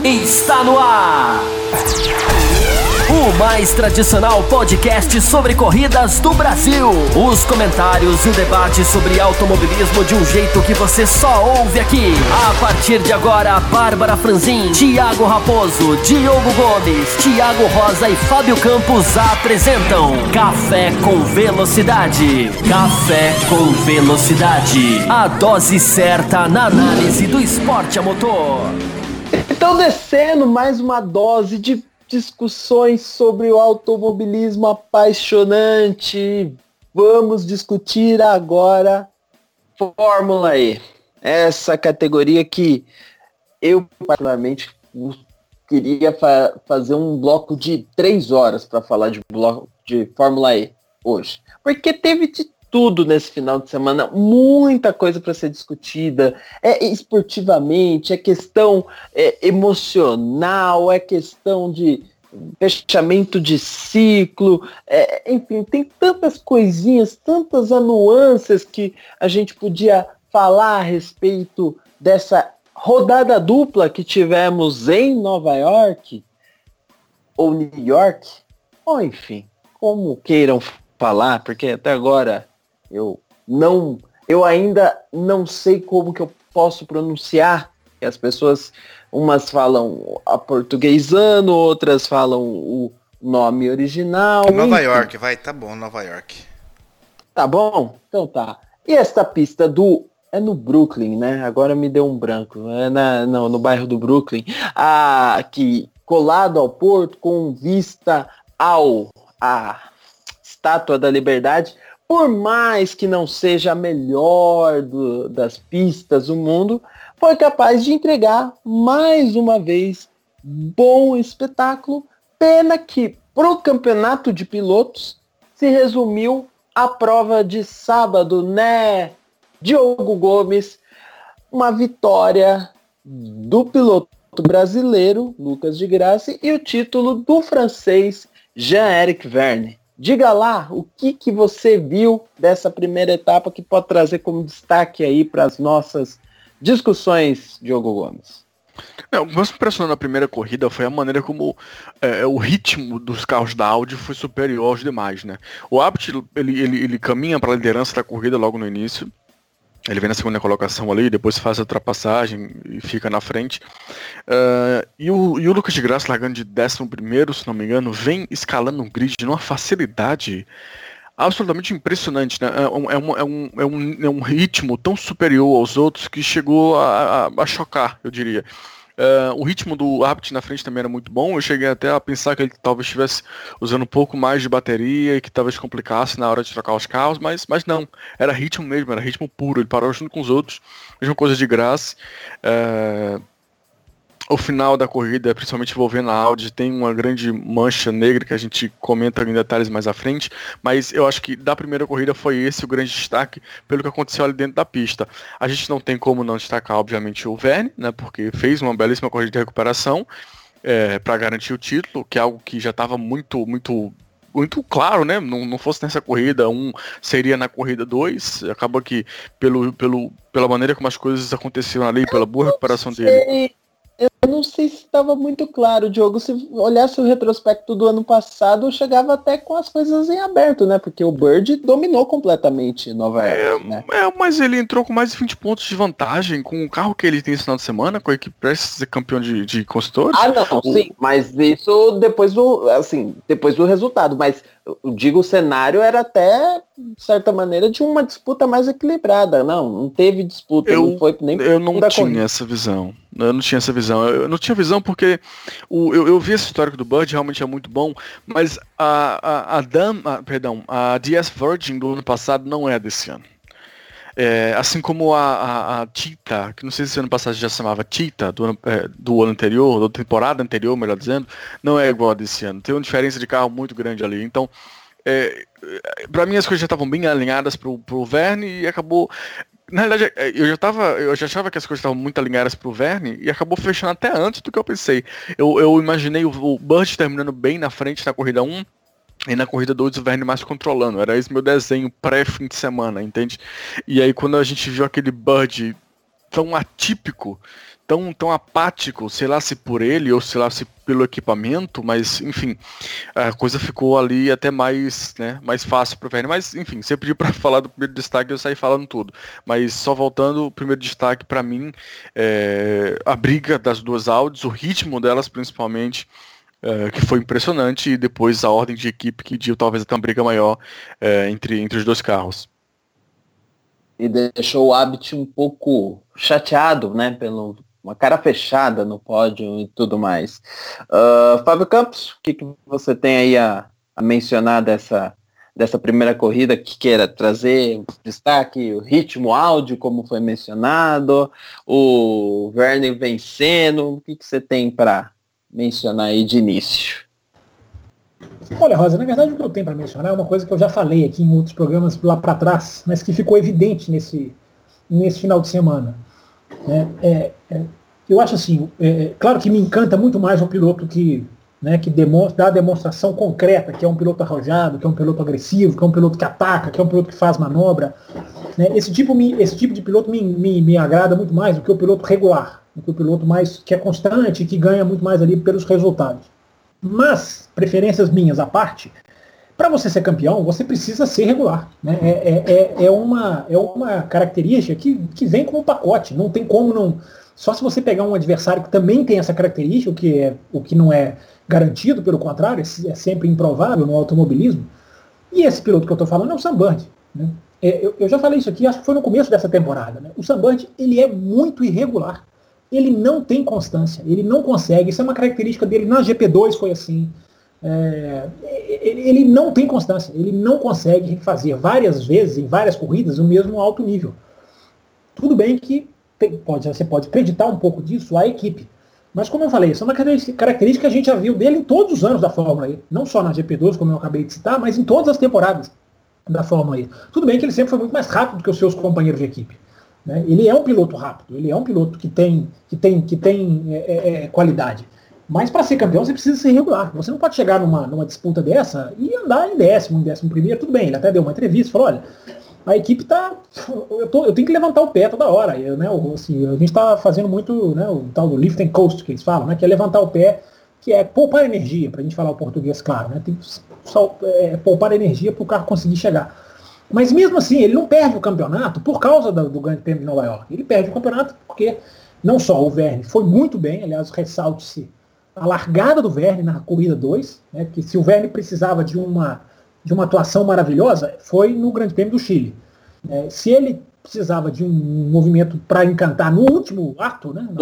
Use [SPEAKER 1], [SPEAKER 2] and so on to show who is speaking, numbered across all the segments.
[SPEAKER 1] Está no ar! O mais tradicional podcast sobre corridas do Brasil. Os comentários e o debate sobre automobilismo de um jeito que você só ouve aqui. A partir de agora, Bárbara Franzin, Thiago Raposo, Diogo Gomes, Thiago Rosa e Fábio Campos apresentam Café com Velocidade. Café com Velocidade. A dose certa na análise do esporte a motor.
[SPEAKER 2] Então, descendo mais uma dose de discussões sobre o automobilismo apaixonante. Vamos discutir agora Fórmula E. Essa categoria que eu particularmente queria fazer um bloco de 3 horas para falar de Fórmula E hoje. Porque teve de tudo nesse final de semana, muita coisa para ser discutida, esportivamente, é questão emocional, é questão de fechamento de ciclo, enfim, tem tantas coisinhas, tantas nuances que a gente podia falar a respeito dessa rodada dupla que tivemos em Nova York, ou New York, ou enfim, como queiram falar, porque até agora eu ainda não sei como que eu posso pronunciar. E as pessoas, umas falam aportuguesando, outras falam o nome original.
[SPEAKER 3] Nova York, vai, tá bom, Nova York.
[SPEAKER 2] Tá bom? Então tá. E esta pista é no Brooklyn, né? Agora me deu um branco. No bairro do Brooklyn. Aqui, colado ao porto, com vista à Estátua da Liberdade. Por mais que não seja a melhor das pistas do mundo, foi capaz de entregar mais uma vez bom espetáculo. Pena que pro campeonato de pilotos se resumiu a prova de sábado, né? Diogo Gomes, uma vitória do piloto brasileiro, Lucas de Grassi, e o título do francês Jean-Éric Vergne. Diga lá o que você viu dessa primeira etapa que pode trazer como destaque aí para as nossas discussões, Diogo Gomes.
[SPEAKER 4] O que mais me impressionou na primeira corrida foi a maneira como o ritmo dos carros da Audi foi superior aos demais, né? O Abt, ele caminha para a liderança da corrida logo no início. Ele vem na segunda colocação ali, depois faz a ultrapassagem e fica na frente. E o Lucas de Grassi, largando de 11º, se não me engano, vem escalando um grid numa facilidade absolutamente impressionante, né? É um ritmo tão superior aos outros que chegou a chocar, eu diria. O ritmo do Abt na frente também era muito bom. Eu cheguei até a pensar que ele talvez estivesse usando um pouco mais de bateria e que talvez complicasse na hora de trocar os carros, mas não, era ritmo mesmo, era ritmo puro. Ele parou junto com os outros, mesma coisa de Grassi. O final da corrida, principalmente envolvendo a Audi, tem uma grande mancha negra que a gente comenta em detalhes mais à frente, mas eu acho que da primeira corrida foi esse o grande destaque pelo que aconteceu ali dentro da pista. A gente não tem como não destacar, obviamente, o Vergne, né, porque fez uma belíssima corrida de recuperação para garantir o título, que é algo que já estava muito claro, né? Não fosse nessa corrida 1, seria na corrida 2. Acaba que pela maneira como as coisas aconteceram ali, pela boa recuperação dele.
[SPEAKER 2] Eu não sei se estava muito claro, Diogo. Se olhasse o retrospecto do ano passado, eu chegava até com as coisas em aberto, né? Porque o Bird dominou completamente Nova York, né?
[SPEAKER 4] Mas ele entrou com mais de 20 pontos de vantagem com o carro que ele tem esse final de semana, com a equipe prestes a ser campeão de construtores.
[SPEAKER 2] Sim, mas isso depois do resultado. Mas eu digo, o cenário era até, de certa maneira, de uma disputa mais equilibrada. Não teve disputa, não foi nem.
[SPEAKER 4] Eu não tinha essa visão. Eu não tinha essa visão. Eu não tinha visão porque eu vi esse histórico do Bird, realmente é muito bom, mas a DS Virgin do ano passado não é desse ano. Assim como a Cheetah, que não sei se ano passado já se chamava Cheetah, do ano anterior, da temporada anterior, melhor dizendo, não é igual a desse ano. Tem uma diferença de carro muito grande ali. Então, para mim as coisas já estavam bem alinhadas pro Vergne e acabou. Na realidade, eu já achava que as coisas estavam muito alinhadas pro Vergne e acabou fechando até antes do que eu pensei. Eu imaginei o Bird terminando bem na frente na corrida 1 e na corrida 2 o Vergne mais controlando. Era esse meu desenho pré-fim de semana, entende? E aí quando a gente viu aquele Bird tão atípico, tão apático, sei lá se por ele ou sei lá se pelo equipamento, mas enfim, a coisa ficou ali até mais, né, mais fácil pro Verne. Mas enfim, você pediu para falar do primeiro destaque, eu saí falando tudo. Mas só voltando, o primeiro destaque para mim é a briga das duas Audis, o ritmo delas principalmente, que foi impressionante, e depois a ordem de equipe que deu talvez até uma briga maior entre os dois carros.
[SPEAKER 2] E deixou o Abt um pouco chateado, né, pelo uma cara fechada no pódio e tudo mais. Fábio Campos, o que você tem aí a mencionar dessa primeira corrida que queira trazer destaque, o ritmo, áudio, como foi mencionado, o Verne vencendo, o que você tem para mencionar aí de início?
[SPEAKER 5] Olha, Rosa, na verdade o que eu tenho para mencionar é uma coisa que eu já falei aqui em outros programas lá para trás, mas que ficou evidente nesse final de semana. Eu acho assim, claro que me encanta muito mais um piloto que dá a demonstração concreta, que é um piloto arrojado, que é um piloto agressivo, que é um piloto que ataca, que é um piloto que faz manobra. Né? Esse tipo de piloto me agrada muito mais do que o piloto regular, do que o piloto mais que é constante e que ganha muito mais ali pelos resultados. Mas, preferências minhas à parte, para você ser campeão, você precisa ser regular. Né? É uma característica que vem como pacote. Não tem como não. Só se você pegar um adversário que também tem essa característica, o que não é garantido, pelo contrário, é sempre improvável no automobilismo. E esse piloto que eu estou falando é o Sam Bird. Né? Eu já falei isso aqui, acho que foi no começo dessa temporada. Né? O Sam Bird, ele é muito irregular. Ele não tem constância, ele não consegue. Isso é uma característica dele. Na GP2 foi assim. Ele não tem constância, ele não consegue fazer várias vezes, em várias corridas, o mesmo alto nível. Tudo bem que você pode acreditar um pouco disso à equipe. Mas como eu falei, isso é uma característica que a gente já viu dele em todos os anos da Fórmula E. Não só na GP2, como eu acabei de citar, mas em todas as temporadas da Fórmula E. Tudo bem que ele sempre foi muito mais rápido que os seus companheiros de equipe. Né? Ele é um piloto rápido, ele é um piloto que tem qualidade. Mas para ser campeão você precisa ser regular. Você não pode chegar numa disputa dessa e andar em 11º. Tudo bem, ele até deu uma entrevista, falou, olha, a equipe tá. Eu tenho que levantar o pé toda hora. Assim, a gente está fazendo muito, né, o tal do lift and coast que eles falam, né, que é levantar o pé, que é poupar energia, para a gente falar o português claro. Né, tem que poupar energia para o carro conseguir chegar. Mas mesmo assim, ele não perde o campeonato por causa do Grande Prêmio de Nova York. Ele perde o campeonato porque não só o Verne foi muito bem, aliás, ressalte-se a largada do Verne na corrida 2, né, que se o Verne precisava de uma atuação maravilhosa, foi no Grande Prêmio do Chile. Se ele precisava de um movimento para encantar no último ato, né,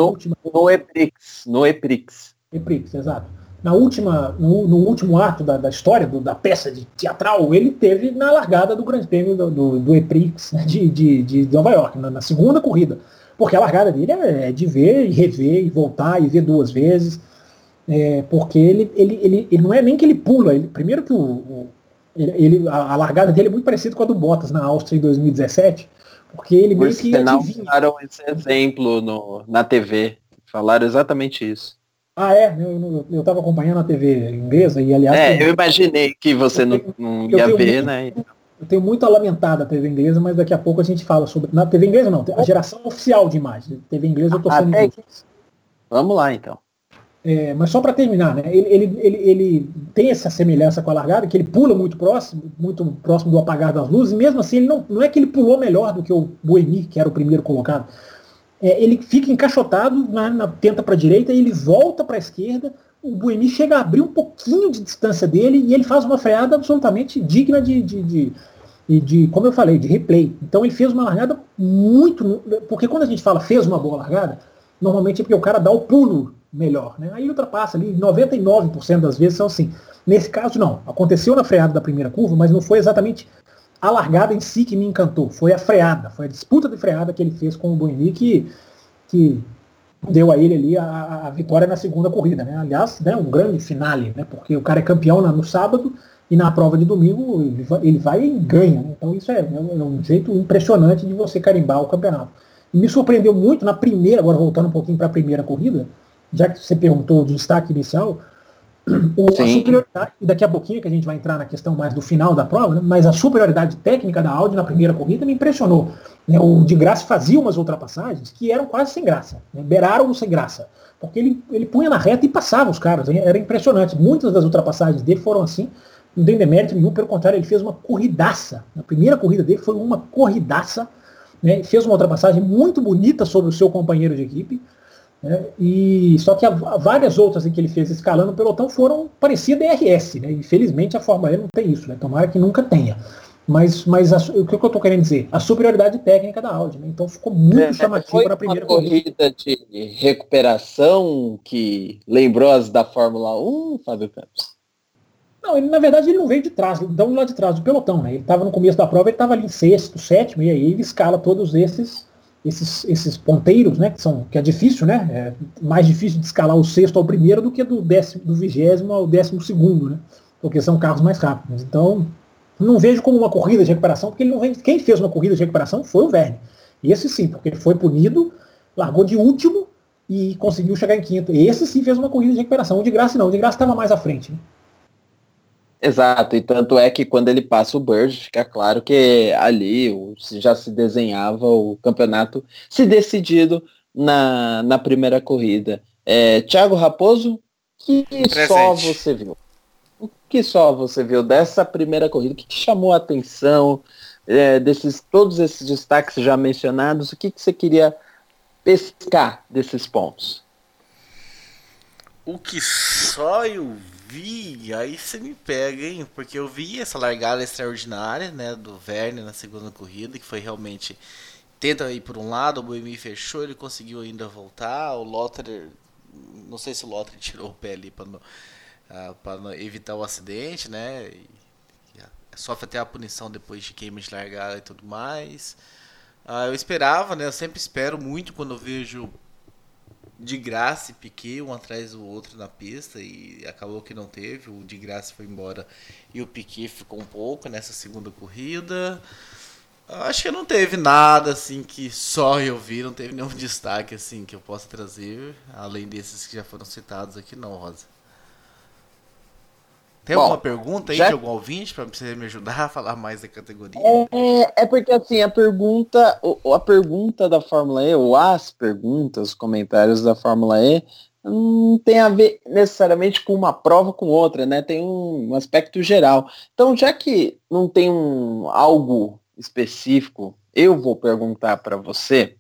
[SPEAKER 2] no Eprix,
[SPEAKER 5] exato. No último ato da história, da peça de teatral, ele teve na largada do Grande Prêmio do Eprix, né, de Nova York, na segunda corrida. Porque a largada dele é de ver e rever e voltar e ver duas vezes. Porque ele não é nem que ele pula. Primeiro que a largada dele é muito parecida com a do Bottas na Áustria em 2017. Porque ele meio que adivinha.
[SPEAKER 2] Usaram esse exemplo na TV. Falaram exatamente isso.
[SPEAKER 5] Eu estava acompanhando a TV inglesa e, aliás...
[SPEAKER 2] eu imaginei que você não ia ver, né?
[SPEAKER 5] Eu tenho muito a lamentar da TV inglesa, mas daqui a pouco a gente fala sobre... Na TV inglesa não, a geração oficial de imagem. TV inglesa eu tô sendo injusto.
[SPEAKER 2] Vamos lá, então.
[SPEAKER 5] Mas só para terminar, né? Ele tem essa semelhança com a largada, que ele pula muito próximo do apagar das luzes, e mesmo assim ele não é que ele pulou melhor do que o Buemi, que era o primeiro colocado. Ele fica encaixotado, tenta para a direita, e ele volta para a esquerda, o Buemi chega a abrir um pouquinho de distância dele, e ele faz uma freada absolutamente digna de como eu falei, de replay. Então ele fez uma largada muito... Porque quando a gente fala fez uma boa largada, normalmente é porque o cara dá o pulo melhor. Né? Aí ultrapassa ali, 99% das vezes são assim. Nesse caso não, aconteceu na freada da primeira curva, mas não foi exatamente a largada em si que me encantou, foi a freada, foi a disputa de freada que ele fez com o Buemi que deu a ele ali a vitória na segunda corrida. Né? Aliás, né, um grande finale, né? Porque o cara é campeão no sábado e na prova de domingo ele vai e ganha. Né? Então isso é um jeito impressionante de você carimbar o campeonato. E me surpreendeu muito na primeira, agora voltando um pouquinho para a primeira corrida, já que você perguntou do destaque inicial, A superioridade, e daqui a pouquinho que a gente vai entrar na questão mais do final da prova, né, mas a superioridade técnica da Audi na primeira corrida me impressionou. Né, o de Graça fazia umas ultrapassagens que eram quase sem graça, né, beiraram sem graça, porque ele punha na reta e passava os caras, era impressionante. Muitas das ultrapassagens dele foram assim, não tem demérito nenhum, pelo contrário, ele fez uma corridaça. A primeira corrida dele foi uma corridaça, né, fez uma ultrapassagem muito bonita sobre o seu companheiro de equipe. E só que várias outras em que ele fez escalando o pelotão parecia DRS, né? Infelizmente a Fórmula E não tem isso, né? Tomara que nunca tenha. Mas o que eu estou querendo dizer? A superioridade técnica da Audi, né? Então ficou muito chamativo na primeira corrida.
[SPEAKER 2] Foi uma corrida de recuperação que lembrou as da Fórmula 1, Fábio Campos?
[SPEAKER 5] Não, ele, na verdade ele não veio de trás, então lá de trás do pelotão, né? Ele estava no começo da prova, ele estava ali em sexto, sétimo, e aí ele escala todos esses ponteiros, né, que é difícil, né, é mais difícil de escalar o sexto ao primeiro do que do 20º ao 12º, né, porque são carros mais rápidos. Então, não vejo como uma corrida de recuperação, porque ele não vem, quem fez uma corrida de recuperação foi o Vergne. Esse sim, porque ele foi punido, largou de último e conseguiu chegar em quinto. Esse sim fez uma corrida de recuperação. O de Graça não, o de Graça estava mais à frente, né?
[SPEAKER 2] Exato, e tanto é que quando ele passa o Burge, fica claro que ali já se desenhava o campeonato se decidido na primeira corrida. Thiago Raposo, só você viu? O que só você viu dessa primeira corrida? O que chamou a atenção todos esses destaques já mencionados? O que você queria pescar desses pontos?
[SPEAKER 3] O que só eu vi, aí você me pega, hein? Porque eu vi essa largada extraordinária, né, do Vergne na segunda corrida, que foi realmente... Tenta ir por um lado, o Buemi fechou, ele conseguiu ainda voltar, o Lotterer... Não sei se o Lotterer tirou o pé ali para evitar o acidente, né? Sofre até a punição depois de queima de largada e tudo mais. Eu esperava, né? Eu sempre espero muito quando eu vejo de Graça e Piquet um atrás do outro na pista, e acabou que não teve. O de Graça foi embora e o Piquet ficou um pouco nessa segunda corrida. Acho que não teve nada assim que só eu vi, não teve nenhum destaque assim que eu possa trazer, além desses que já foram citados aqui, não, Rosa. Tem alguma pergunta aí de algum ouvinte para você me ajudar a falar mais da categoria?
[SPEAKER 2] É porque assim, a pergunta da Fórmula E, ou as perguntas, os comentários da Fórmula E, não tem a ver necessariamente com uma prova com outra, né? Tem um aspecto geral. Então, já que não tem algo específico, eu vou perguntar para você,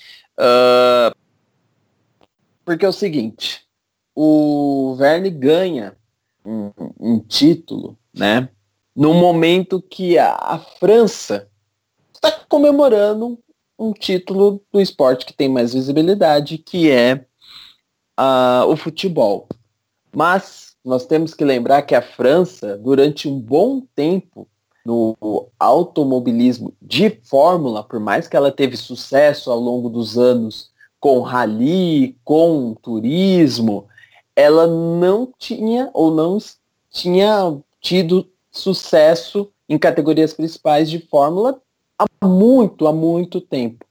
[SPEAKER 2] porque é o seguinte, o Vergne ganha um título, né? No momento que a França está comemorando um título do esporte que tem mais visibilidade, que é o futebol. Mas nós temos que lembrar que a França, durante um bom tempo no automobilismo de Fórmula, por mais que ela teve sucesso ao longo dos anos com rally, com turismo, ela não tinha tido sucesso em categorias principais de Fórmula há muito tempo.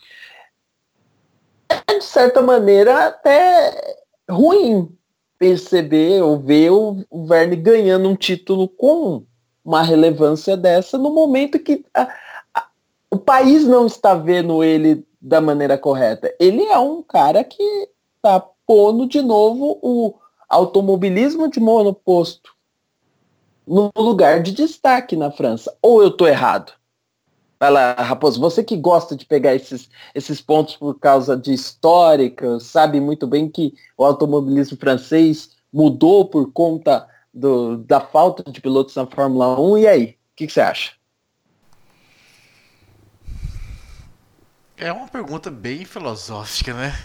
[SPEAKER 2] É, de certa maneira, até ruim perceber ou ver o Vergne ganhando um título com uma relevância dessa no momento que o país não está vendo ele da maneira correta. Ele é um cara que está pondo de novo o automobilismo de monoposto no lugar de destaque na França. Ou eu estou errado? Vai lá, Raposo, você que gosta de pegar esses pontos por causa de histórica, sabe muito bem que o automobilismo francês mudou por conta da falta de pilotos na Fórmula 1, e aí? O que você acha?
[SPEAKER 3] É uma pergunta bem filosófica, né?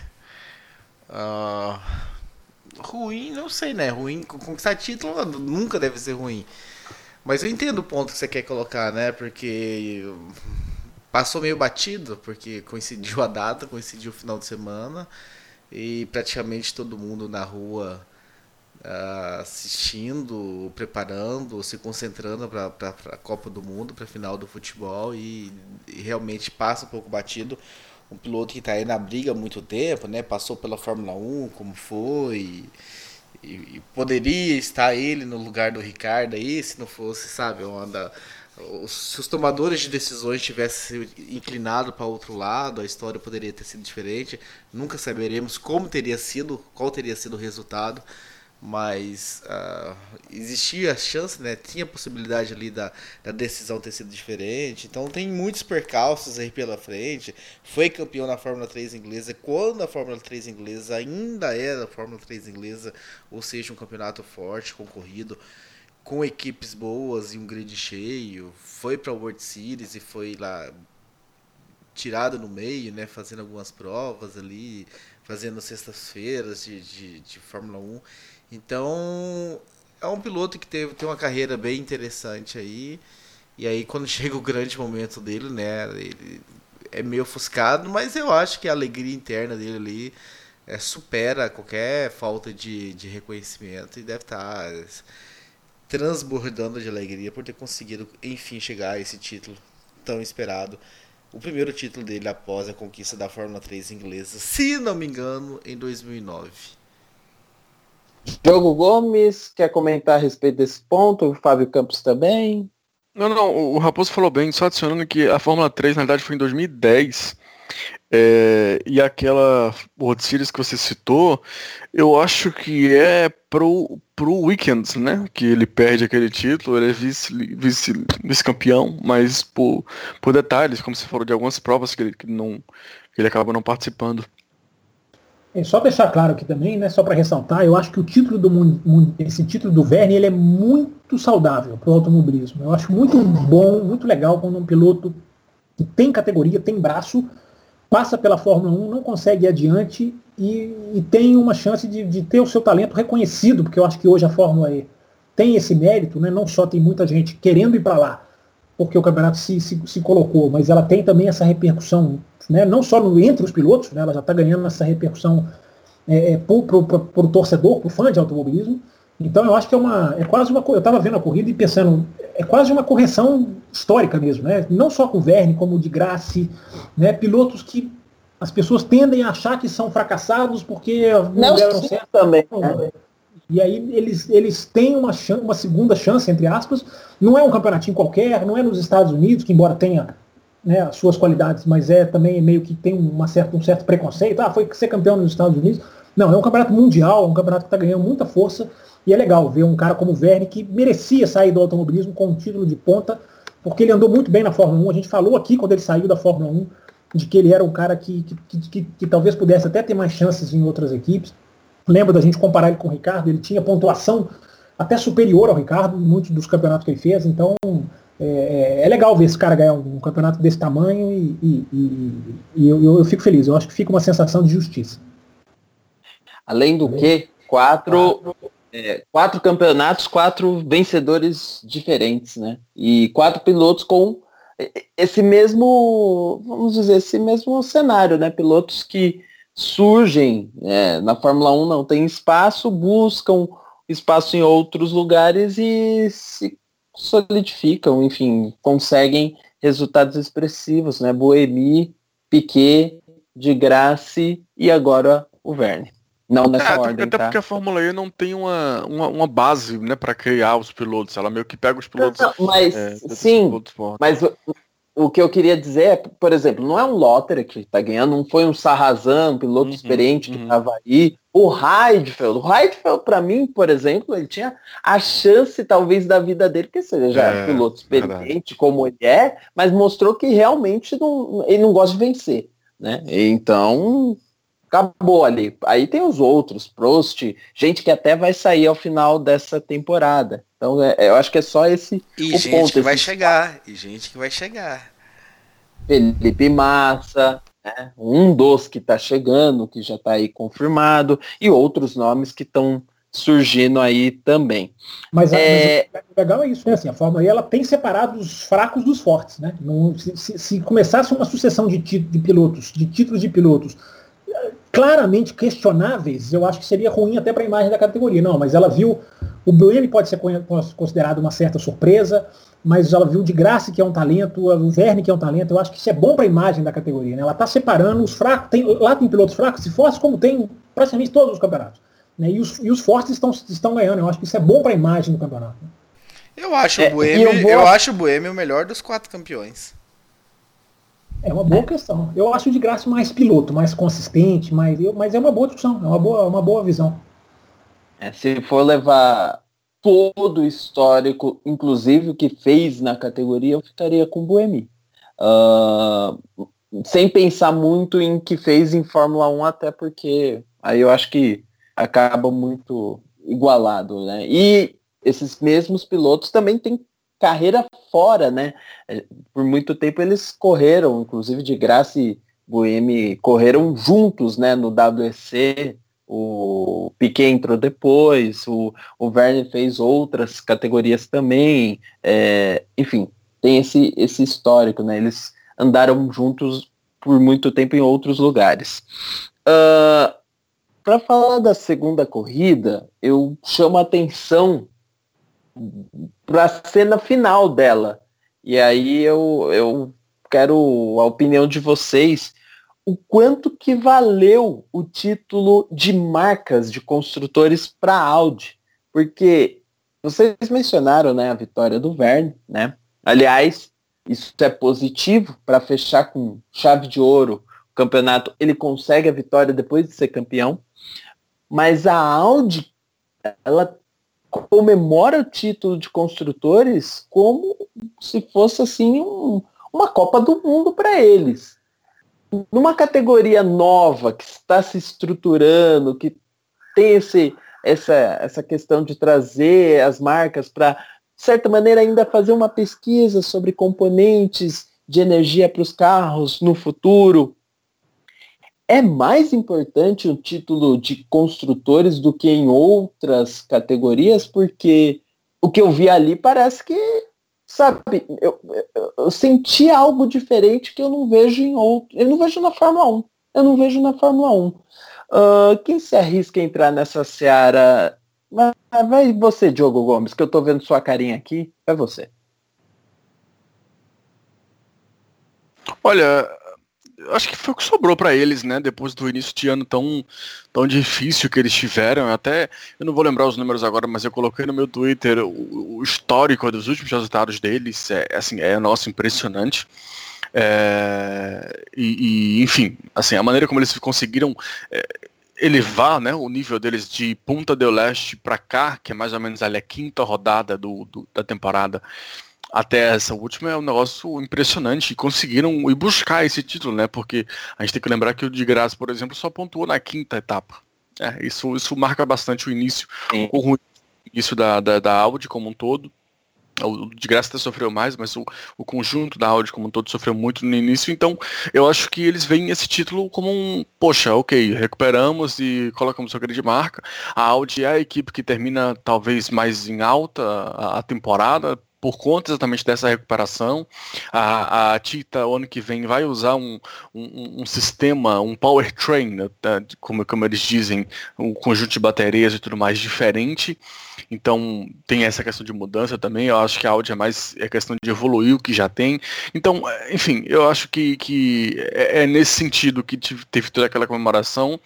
[SPEAKER 3] Ruim, não sei, né? Ruim, conquistar título nunca deve ser ruim. Mas eu entendo o ponto que você quer colocar, né? Porque passou meio batido, porque coincidiu a data, coincidiu o final de semana, e praticamente todo mundo na rua assistindo, preparando, se concentrando para a Copa do Mundo, para a final do futebol, e realmente passa um pouco batido. Um piloto que está aí na briga há muito tempo, né? Passou pela Fórmula 1, como foi, e poderia estar ele no lugar do Ricciardo aí, se não fosse, sabe, se os tomadores de decisões tivessem inclinado para outro lado, a história poderia ter sido diferente. Nunca saberemos qual teria sido o resultado, mas existia a chance, né? Tinha a possibilidade ali da decisão ter sido diferente. Então tem muitos percalços aí pela frente. Foi campeão na Fórmula 3 inglesa quando a Fórmula 3 inglesa ainda era a Fórmula 3 inglesa, ou seja, um campeonato forte, concorrido, com equipes boas e um grid cheio. Foi para o World Series e foi lá tirado no meio, né? Fazendo algumas provas ali, fazendo sextas-feiras de Fórmula 1. Então, é um piloto que tem uma carreira bem interessante aí. E aí, quando chega o grande momento dele, né? Ele é meio ofuscado, mas eu acho que a alegria interna dele ali supera qualquer falta de reconhecimento e deve estar transbordando de alegria por ter conseguido, enfim, chegar a esse título tão esperado. O primeiro título dele após a conquista da Fórmula 3 inglesa, se não me engano, em 2009.
[SPEAKER 2] Diogo Gomes, quer comentar a respeito desse ponto? O Fábio Campos também?
[SPEAKER 4] Não, o Raposo falou bem, só adicionando que a Fórmula 3 na verdade foi em 2010. E aquela World Series que você citou, eu acho que é pro Weekends, né? Que ele perde aquele título, ele é vice-campeão, mas por detalhes, como você falou, de algumas provas que ele acaba não participando.
[SPEAKER 5] Só deixar claro aqui também, né, só para ressaltar, eu acho que o título esse título do Vergne, ele é muito saudável para o automobilismo. Eu acho muito bom, muito legal quando um piloto que tem categoria, tem braço, passa pela Fórmula 1, não consegue ir adiante e tem uma chance de ter o seu talento reconhecido, porque eu acho que hoje a Fórmula E tem esse mérito, né, não só tem muita gente querendo ir para lá, porque o campeonato se colocou, mas ela tem também essa repercussão, né, não só entre os pilotos, né, ela já está ganhando essa repercussão para o torcedor, para o fã de automobilismo. Então eu acho que é quase uma coisa. Eu estava vendo a corrida e pensando, é quase uma correção histórica mesmo, né? Não só com o Vergne, como o de Grassi, né? Pilotos que as pessoas tendem a achar que são fracassados porque não deram certo
[SPEAKER 2] também. Né?
[SPEAKER 5] E aí eles têm uma segunda chance, entre aspas. Não é um campeonatinho qualquer, não é nos Estados Unidos, que embora tenha, né, as suas qualidades, mas também meio que tem um certo preconceito. Foi ser campeão nos Estados Unidos. Não, é um campeonato mundial, um campeonato que está ganhando muita força. E é legal ver um cara como o Vergne, que merecia sair do automobilismo com um título de ponta, porque ele andou muito bem na Fórmula 1. A gente falou aqui, quando ele saiu da Fórmula 1, de que ele era um cara que talvez pudesse até ter mais chances em outras equipes. Lembra da gente comparar ele com o Ricciardo? Ele tinha pontuação até superior ao Ricciardo em muitos dos campeonatos que ele fez. Então, é legal ver esse cara ganhar um campeonato desse tamanho e eu fico feliz. Eu acho que fica uma sensação de justiça.
[SPEAKER 2] Além do que, quatro campeonatos, 4 vencedores diferentes, né? E 4 pilotos com esse mesmo, vamos dizer, esse mesmo cenário, né? Pilotos que surgem na Fórmula 1, não tem espaço, buscam espaço em outros lugares e se solidificam, enfim, conseguem resultados expressivos, né? Buemi, Piquet, de Grassi e agora o Vergne. Não nessa ordem,
[SPEAKER 4] até porque a Fórmula E não tem uma base, né, para criar os pilotos. Ela meio que pega os pilotos.
[SPEAKER 2] Mas o que eu queria dizer é, por exemplo, não é um Lotterer que está ganhando, não foi um Sarrazin, um piloto experiente que estava aí. O Heidfeld, para mim, por exemplo, ele tinha a chance, talvez, da vida dele, que seja já piloto experiente, como ele é, mas mostrou que realmente ele não gosta de vencer, né? Então, acabou ali. Aí tem os outros, Prost, gente que até vai sair ao final dessa temporada. Então, eu acho que é só esse
[SPEAKER 3] e o gente ponto. Que vai chegar. E gente que vai chegar.
[SPEAKER 2] Felipe Massa, né? Um dos que está chegando, que já está aí confirmado, e outros nomes que estão surgindo aí também.
[SPEAKER 5] Mas o legal é isso, né? Assim, a Fórmula E ela tem separado os fracos dos fortes, né? Se começasse uma sucessão de títulos de pilotos claramente questionáveis, eu acho que seria ruim até para a imagem da categoria. Não, mas ela viu, o Buemi pode ser considerado uma certa surpresa, mas ela viu de Grassi, que é um talento, o Vergne, que é um talento. Eu acho que isso é bom para a imagem da categoria, né? Ela está separando os fracos, lá tem pilotos fracos e fortes, como tem praticamente todos os campeonatos. né? E os fortes estão ganhando. Eu acho que isso é bom para a imagem do campeonato. Né?
[SPEAKER 3] Eu acho o Boêmio o melhor dos 4 campeões.
[SPEAKER 5] É uma boa questão. Eu acho o de Graça mais piloto, mais consistente, mas é uma boa discussão, é uma boa visão.
[SPEAKER 2] Se for levar todo o histórico, inclusive o que fez na categoria, eu ficaria com o Buemi. Sem pensar muito em que fez em Fórmula 1, até porque aí eu acho que acaba muito igualado, né? E esses mesmos pilotos também têm carreira fora, né? Por muito tempo eles correram, inclusive de Graça e Buemi correram juntos, né? No WEC, o Piquet entrou depois, o Vergne fez outras categorias também, enfim, tem esse histórico, né? Eles andaram juntos por muito tempo em outros lugares. Para falar da segunda corrida, eu chamo a atenção para a cena final dela. E aí eu quero a opinião de vocês. O quanto que valeu o título de marcas de construtores para a Audi? Porque vocês mencionaram, né, a vitória do Vergne, né? Aliás, isso é positivo para fechar com chave de ouro o campeonato. Ele consegue a vitória depois de ser campeão. Mas a Audi, ela comemora o título de construtores como se fosse assim uma Copa do Mundo para eles. Numa categoria nova que está se estruturando, que tem essa questão de trazer as marcas para, de certa maneira, ainda fazer uma pesquisa sobre componentes de energia para os carros no futuro. É mais importante o título de construtores do que em outras categorias, porque o que eu vi ali parece que, sabe, eu senti algo diferente que eu não vejo em outro. Eu não vejo na Fórmula 1. Quem se arrisca a entrar nessa seara? Vai você, Diogo Gomes, que eu tô vendo sua carinha aqui. É você.
[SPEAKER 4] Olha, acho que foi o que sobrou para eles, né? Depois do início de ano tão difícil que eles tiveram. Eu não vou lembrar os números agora, mas eu coloquei no meu Twitter o histórico dos últimos resultados deles. Nossa, impressionante. Enfim, assim, a maneira como eles conseguiram elevar, né, o nível deles de Punta del Este para cá, que é mais ou menos ali a quinta rodada da temporada, até essa última, é um negócio impressionante. E conseguiram ir buscar esse título, né? Porque a gente tem que lembrar que o de Graça, por exemplo, só pontuou na quinta etapa. Isso marca bastante o início, o início da Audi como um todo. O de Graça até sofreu mais, mas o conjunto da Audi como um todo sofreu muito no início. Então, eu acho que eles veem esse título como poxa, ok, recuperamos e colocamos sua grande marca. A Audi é a equipe que termina talvez mais em alta a temporada, por conta exatamente dessa recuperação. A Tita, o ano que vem, vai usar um sistema, um powertrain, né, como eles dizem, um conjunto de baterias e tudo mais diferente. Então tem essa questão de mudança também. Eu acho que a Audi é questão de evoluir o que já tem. Então, enfim, eu acho que é nesse sentido que teve toda aquela comemoração,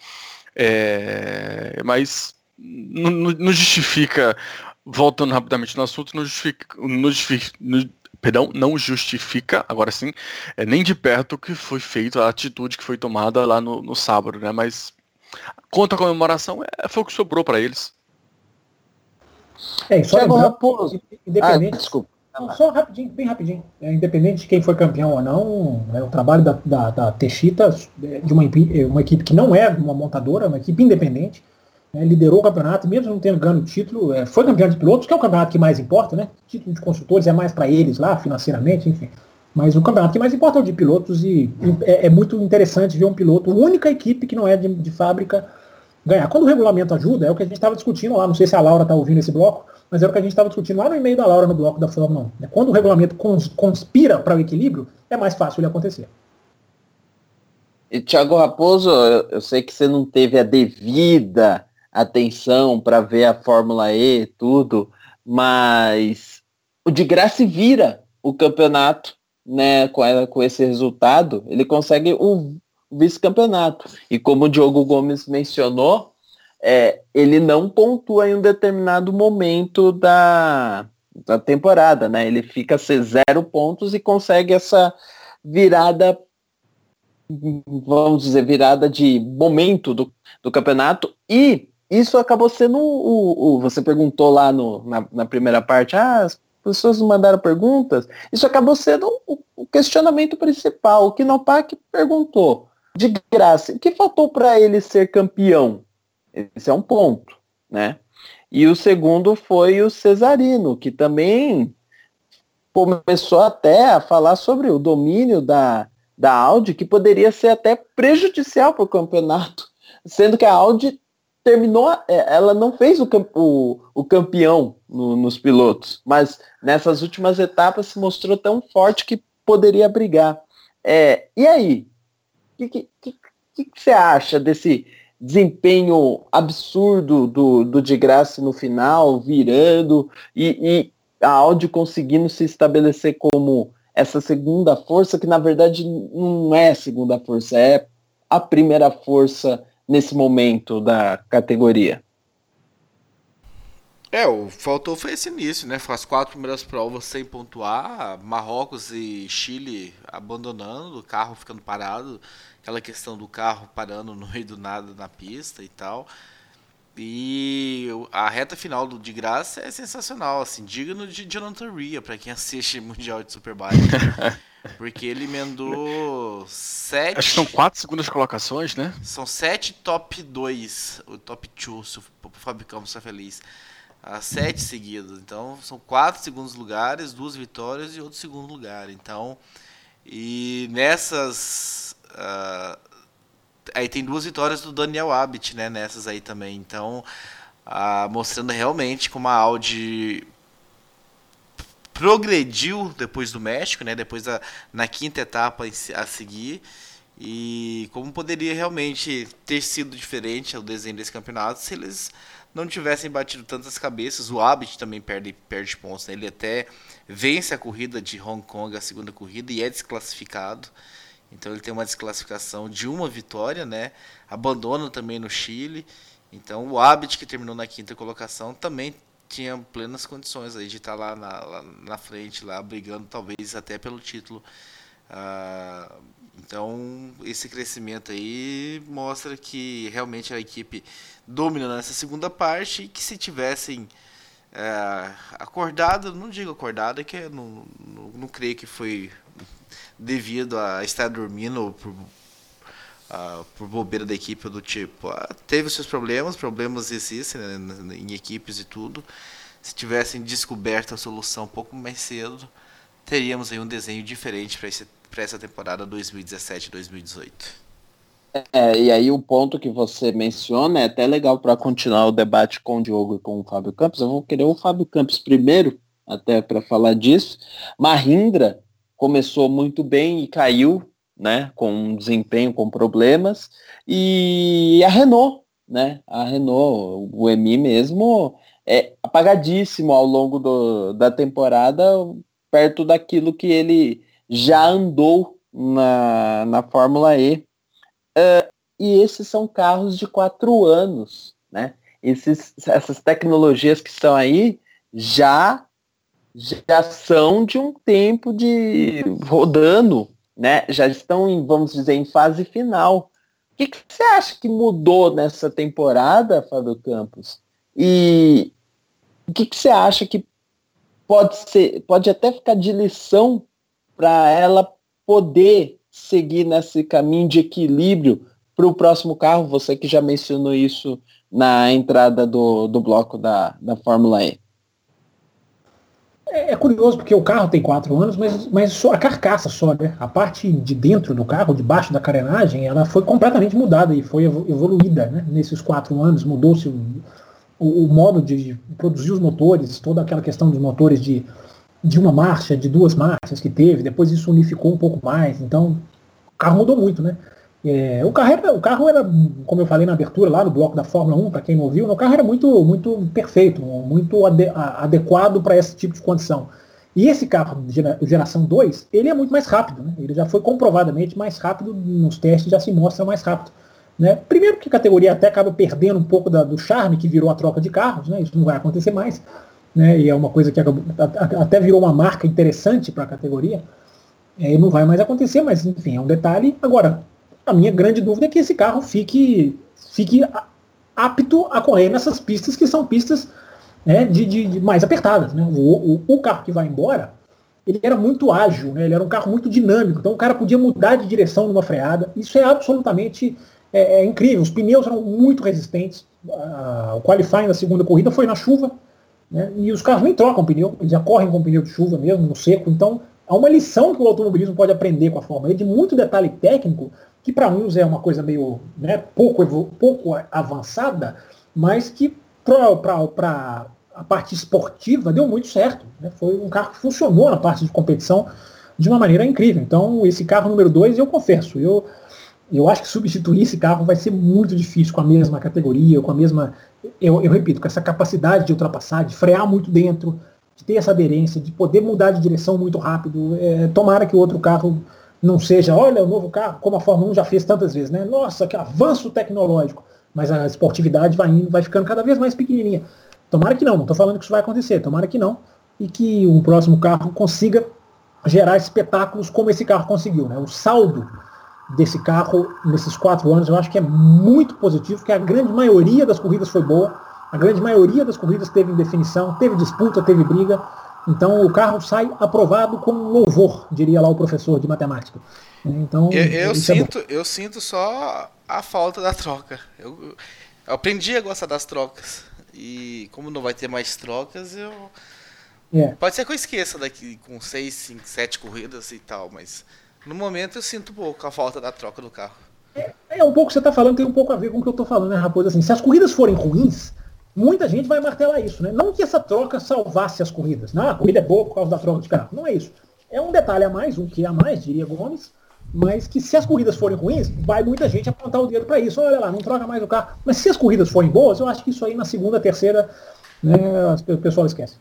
[SPEAKER 4] mas não justifica. Voltando rapidamente no assunto, não justifica, agora sim, nem de perto o que foi feito, a atitude que foi tomada lá no sábado, né? Mas quanto à comemoração, foi o que sobrou para eles.
[SPEAKER 5] Só
[SPEAKER 2] Raposo.
[SPEAKER 5] Independente.
[SPEAKER 2] Desculpa.
[SPEAKER 5] Só rapidinho, bem rapidinho. Independente de quem foi campeão ou não, o trabalho da Techita, de uma equipe que não é uma montadora, uma equipe independente, liderou o campeonato, mesmo não tendo ganho o título, foi campeão de pilotos, que é o campeonato que mais importa, né? O título de construtores é mais para eles lá, financeiramente, enfim. Mas o campeonato que mais importa é o de pilotos, e é muito interessante ver um piloto, única equipe que não é de fábrica, ganhar. Quando o regulamento ajuda, é o que a gente estava discutindo lá, não sei se a Laura está ouvindo esse bloco, mas é o que a gente estava discutindo lá no e-mail da Laura, no bloco da Fórmula 1. Quando o regulamento conspira para o equilíbrio, é mais fácil ele acontecer.
[SPEAKER 2] E Thiago Raposo, eu sei que você não teve a devida atenção para ver a Fórmula E e tudo, mas o de Graça vira o campeonato, né, com esse resultado, ele consegue o vice-campeonato. E como o Diogo Gomes mencionou, ele não pontua em um determinado momento da temporada, né? Ele fica a ser 0 pontos e consegue essa virada, vamos dizer, virada de momento do campeonato, e isso acabou sendo você perguntou lá na primeira parte, as pessoas mandaram perguntas, isso acabou sendo o questionamento principal. O Knopak perguntou, de graça, o que faltou para ele ser campeão? Esse é um ponto, né? E o segundo foi o Cesarino, que também começou até a falar sobre o domínio da Audi, que poderia ser até prejudicial para o campeonato, sendo que a Audi terminou, ela não fez o campeão nos pilotos, mas nessas últimas etapas se mostrou tão forte que poderia brigar. E aí? O que você acha desse desempenho absurdo do de Grassi no final, virando, e a Audi conseguindo se estabelecer como essa segunda força, que na verdade não é a segunda força, é a primeira força nesse momento da categoria?
[SPEAKER 3] O faltou foi esse início, né? As 4 primeiras provas sem pontuar, Marrocos e Chile abandonando, o carro ficando parado, aquela questão do carro parando no meio do nada na pista e tal. E a reta final de Grassi é sensacional, assim, digno de Jonathan Rea, pra quem assiste Mundial de Superbike. Porque ele emendou 7...
[SPEAKER 4] Acho que são 4 segundas colocações, né?
[SPEAKER 3] São 7 top 2, o top 2, se o Fábio Campos está feliz. 7 seguidos. Então, são 4 segundos lugares, 2 vitórias e outro segundo lugar. Então, e nessas... aí tem 2 vitórias do Daniel Abt, né? Nessas aí também. Então, mostrando realmente como a Audi progrediu depois do México, né? Depois na quinta etapa a seguir, e como poderia realmente ter sido diferente o desenho desse campeonato se eles não tivessem batido tantas cabeças. O Abt também perde pontos, né? Ele até vence a corrida de Hong Kong, a segunda corrida, e é desclassificado. Então ele tem uma desclassificação de 1 vitória, né? Abandona também no Chile. Então o Abt, que terminou na quinta colocação, também tinha plenas condições aí de estar lá na frente, lá brigando talvez até pelo título. Então esse crescimento aí mostra que realmente a equipe domina nessa segunda parte, e que se tivessem acordado, não digo acordado, é que eu não creio que foi devido a estar dormindo por bobeira da equipe, do tipo, teve seus problemas existem, né, em equipes e tudo. Se tivessem descoberto a solução um pouco mais cedo, teríamos aí um desenho diferente para essa temporada 2017-2018.
[SPEAKER 2] E aí o ponto que você menciona é até legal para continuar o debate com o Diogo e com o Fábio Campos. Eu vou querer o Fábio Campos primeiro, até para falar disso. Mahindra começou muito bem e caiu, né, com um desempenho com problemas, e a Renault, né, o EMI mesmo é apagadíssimo ao longo da temporada, perto daquilo que ele já andou na Fórmula E. E esses são carros de 4 anos, né? Essas tecnologias que estão aí já são de um tempo de rodando, né? Já estão vamos dizer, em fase final. O que você acha que mudou nessa temporada, Fábio Campos? E o que você acha que pode até ficar de lição para ela poder seguir nesse caminho de equilíbrio para o próximo carro? Você que já mencionou isso na entrada do bloco da Fórmula E.
[SPEAKER 5] É curioso porque o carro tem 4 anos, mas só a carcaça só, né? A parte de dentro do carro, debaixo da carenagem, ela foi completamente mudada e foi evoluída, né? Nesses 4 anos mudou-se o modo de produzir os motores, toda aquela questão dos motores de uma marcha, de 2 marchas que teve, depois isso unificou um pouco mais, então o carro mudou muito, né? O carro era, como eu falei na abertura lá no bloco da Fórmula 1, para quem não ouviu, o carro era muito, muito perfeito, muito adequado para esse tipo de condição. E esse carro de geração 2, ele é muito mais rápido, né? Ele já foi comprovadamente mais rápido, nos testes já se mostra mais rápido. Né? Primeiro porque a categoria até acaba perdendo um pouco do charme que virou a troca de carros, né? Isso não vai acontecer mais. Né? E é uma coisa que até virou uma marca interessante para a categoria. Não vai mais acontecer, mas enfim, é um detalhe. Agora, a minha grande dúvida é que esse carro fique apto a correr nessas pistas que são pistas, né, de mais apertadas. Né? O carro que vai embora, ele era muito ágil, né? Ele era um carro muito dinâmico, então o cara podia mudar de direção numa freada. Isso é absolutamente incrível. Os pneus eram muito resistentes. O qualifying da segunda corrida foi na chuva, né? E os carros nem trocam pneu, eles já correm com pneu de chuva mesmo, no seco. Então há uma lição que o automobilismo pode aprender com a Fórmula E, de muito detalhe técnico, que para uns é uma coisa meio, né, pouco avançada, mas que para a parte esportiva deu muito certo. Né? Foi um carro que funcionou na parte de competição de uma maneira incrível. Então, esse carro número 2, eu confesso, eu acho que substituir esse carro vai ser muito difícil com a mesma categoria, com a mesma, eu repito, com essa capacidade de ultrapassar, de frear muito dentro, de ter essa aderência, de poder mudar de direção muito rápido. Tomara que o outro carro não seja, olha, o novo carro, como a Fórmula 1 já fez tantas vezes, né? Nossa, que avanço tecnológico. Mas a esportividade vai ficando cada vez mais pequenininha. Tomara que não estou falando que isso vai acontecer, tomara que não. E que o próximo carro consiga gerar espetáculos como esse carro conseguiu. Né? O saldo desse carro nesses 4 anos eu acho que é muito positivo, porque a grande maioria das corridas foi boa, a grande maioria das corridas teve indefinição, teve disputa, teve briga. Então o carro sai aprovado com louvor, diria lá o professor de matemática. Então,
[SPEAKER 3] eu sinto só a falta da troca. Eu aprendi a gostar das trocas. E como não vai ter mais trocas, pode ser que eu esqueça daqui com 6, 5, 7 corridas e tal, mas no momento eu sinto um pouco a falta da troca do carro.
[SPEAKER 5] Um pouco que você está falando, tem um pouco a ver com o que eu estou falando, né, Raposo? Assim, se as corridas forem ruins, muita gente vai martelar isso, né? Não que essa troca salvasse as corridas. Não, a corrida é boa por causa da troca de carro. Não é isso. É um detalhe a mais, um que a mais, diria Gomes, mas que se as corridas forem ruins, vai muita gente apontar o dedo para isso. Olha lá, não troca mais o carro. Mas se as corridas forem boas, eu acho que isso aí na segunda, terceira, né, o pessoal esquece.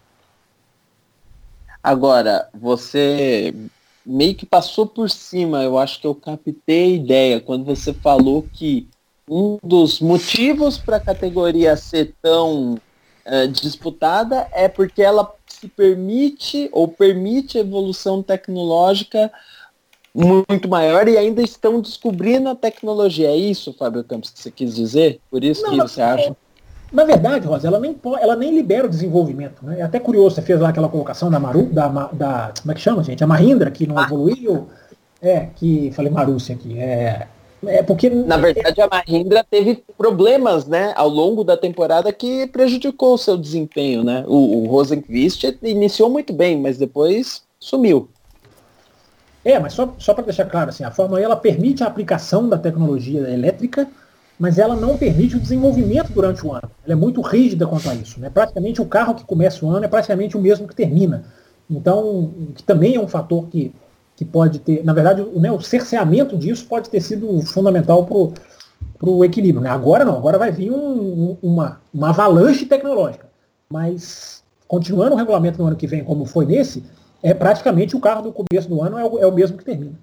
[SPEAKER 2] Agora, você meio que passou por cima, eu acho que eu captei a ideia, quando você falou que um dos motivos para a categoria ser tão disputada é porque ela se permite a evolução tecnológica muito maior e ainda estão descobrindo a tecnologia. É isso, Fábio Campos, que você quis dizer? Por isso que você acha?
[SPEAKER 5] Na verdade, Rosa, ela nem libera o desenvolvimento. Né? É até curioso, você fez lá aquela colocação da como é que chama, gente? A Mahindra, que não evoluiu. Falei Marussia aqui. Porque...
[SPEAKER 2] Na verdade, a Mahindra teve problemas, né, ao longo da temporada que prejudicou o seu desempenho. Né? O Rosenqvist iniciou muito bem, mas depois sumiu.
[SPEAKER 5] Mas só para deixar claro, assim, a Fórmula E ela permite a aplicação da tecnologia elétrica, mas ela não permite o desenvolvimento durante o ano. Ela é muito rígida quanto a isso. Né? Praticamente o carro que começa o ano é praticamente o mesmo que termina. Então, que também é um fator que pode ter, na verdade, o cerceamento disso pode ter sido fundamental para o equilíbrio. Né? Agora não, agora vai vir uma avalanche tecnológica. Mas, continuando o regulamento no ano que vem como foi nesse, praticamente o carro do começo do ano é o mesmo que termina.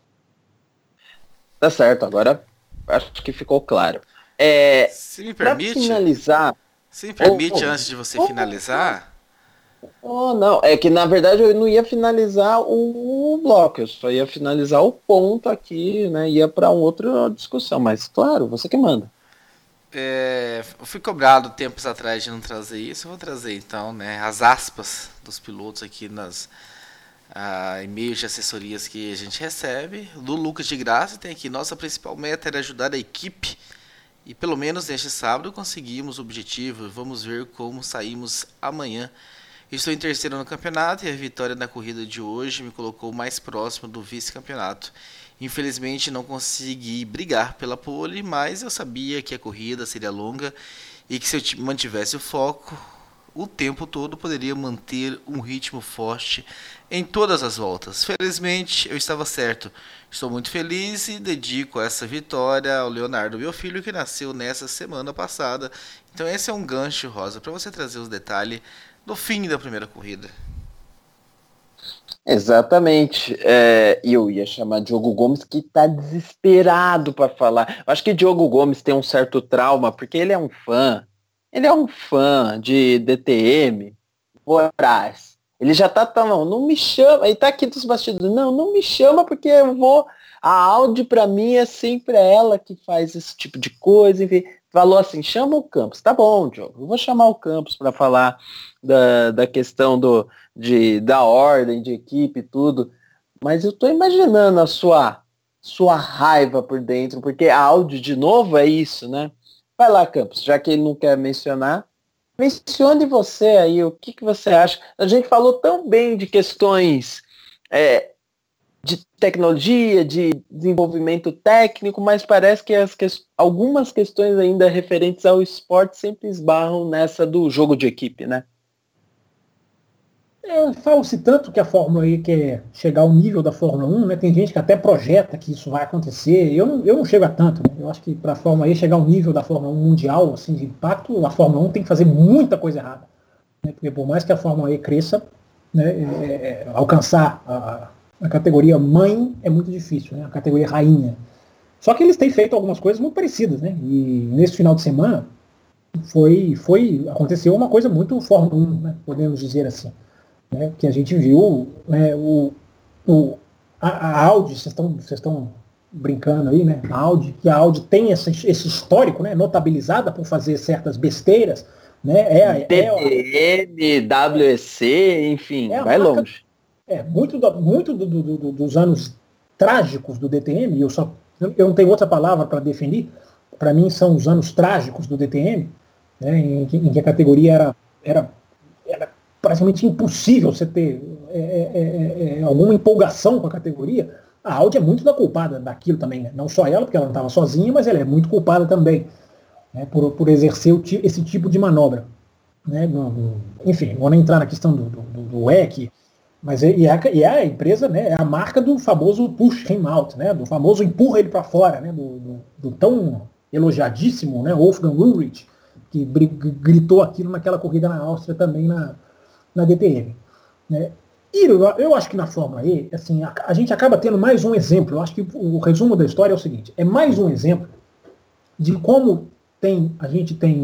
[SPEAKER 2] Tá certo, agora acho que ficou claro.
[SPEAKER 3] Se me permite,
[SPEAKER 2] finalizar...
[SPEAKER 3] antes de você finalizar...
[SPEAKER 2] não, é que na verdade eu não ia finalizar o bloco, eu só ia finalizar o ponto aqui, né, ia para outra discussão, mas claro, você que manda.
[SPEAKER 3] Eu fui cobrado tempos atrás de não trazer isso, eu vou trazer então, né, as aspas dos pilotos aqui nas e-mails de assessorias que a gente recebe. Do Lucas de Graça tem aqui: nossa principal meta era ajudar a equipe e pelo menos neste sábado conseguimos o objetivo, vamos ver como saímos amanhã. Estou em terceiro no campeonato e a vitória na corrida de hoje me colocou mais próximo do vice-campeonato. Infelizmente não consegui brigar pela pole, mas eu sabia que a corrida seria longa e que se eu mantivesse o foco o tempo todo poderia manter um ritmo forte em todas as voltas. Felizmente eu estava certo. Estou muito feliz e dedico essa vitória ao Leonardo, meu filho, que nasceu nessa semana passada. Então esse é um gancho, Rosa, para você trazer os detalhes do fim da primeira corrida.
[SPEAKER 2] Exatamente. E eu ia chamar Diogo Gomes, que tá desesperado para falar. Eu acho que Diogo Gomes tem um certo trauma, porque ele é um fã. Ele é um fã de DTM voraz. Ele já tá não me chama. Ele tá aqui dos bastidores. Não me chama porque eu vou. A Audi para mim é sempre ela que faz esse tipo de coisa. Enfim, falou assim, chama o Campos. Tá bom, Diogo. Eu vou chamar o Campos para falar da questão da ordem de equipe e tudo, mas eu tô imaginando a sua raiva por dentro, porque a Audi de novo é isso, né? Vai lá, Campos, já que ele não quer mencionar, mencione você aí, o que você acha? A gente falou tão bem de questões de tecnologia, de desenvolvimento técnico, mas parece que algumas questões ainda referentes ao esporte sempre esbarram nessa do jogo de equipe, né?
[SPEAKER 5] Fala-se tanto que a Fórmula E quer chegar ao nível da Fórmula 1, né? Tem gente que até projeta que isso vai acontecer. Eu não chego a tanto, né? Eu acho que para a Fórmula E chegar ao nível da Fórmula 1 mundial, assim, de impacto, a Fórmula 1 tem que fazer muita coisa errada. Né? Porque por mais que a Fórmula E cresça, né, alcançar a categoria mãe é muito difícil, né? A categoria rainha. Só que eles têm feito algumas coisas muito parecidas, né? E nesse final de semana aconteceu uma coisa muito Fórmula 1, né? Podemos dizer assim. Né, que a gente viu, né, a Audi, vocês estão brincando aí, né? Que a Audi tem esse histórico, né, notabilizada por fazer certas besteiras, né?
[SPEAKER 2] TTM, WEC, enfim, vai longe.
[SPEAKER 5] Muito dos anos trágicos do DTM, eu não tenho outra palavra para definir, para mim são os anos trágicos do DTM, né, em que a categoria era praticamente impossível você ter alguma empolgação com a categoria. A Audi é muito da culpada daquilo também, né? Não só ela, porque ela não estava sozinha, mas ela é muito culpada também, né, por exercer esse tipo de manobra. Né? Enfim, não vou nem entrar na questão do WEC, mas a empresa, né, é a marca do famoso push him out, né, do famoso empurra ele para fora, né, do tão elogiadíssimo, né, Wolfgang Ulrich, que gritou aquilo naquela corrida na Áustria também na DTM. Né? E eu acho que na Fórmula E, assim, a gente acaba tendo mais um exemplo. Eu acho que o resumo da história é o seguinte: é mais um exemplo de como a gente tem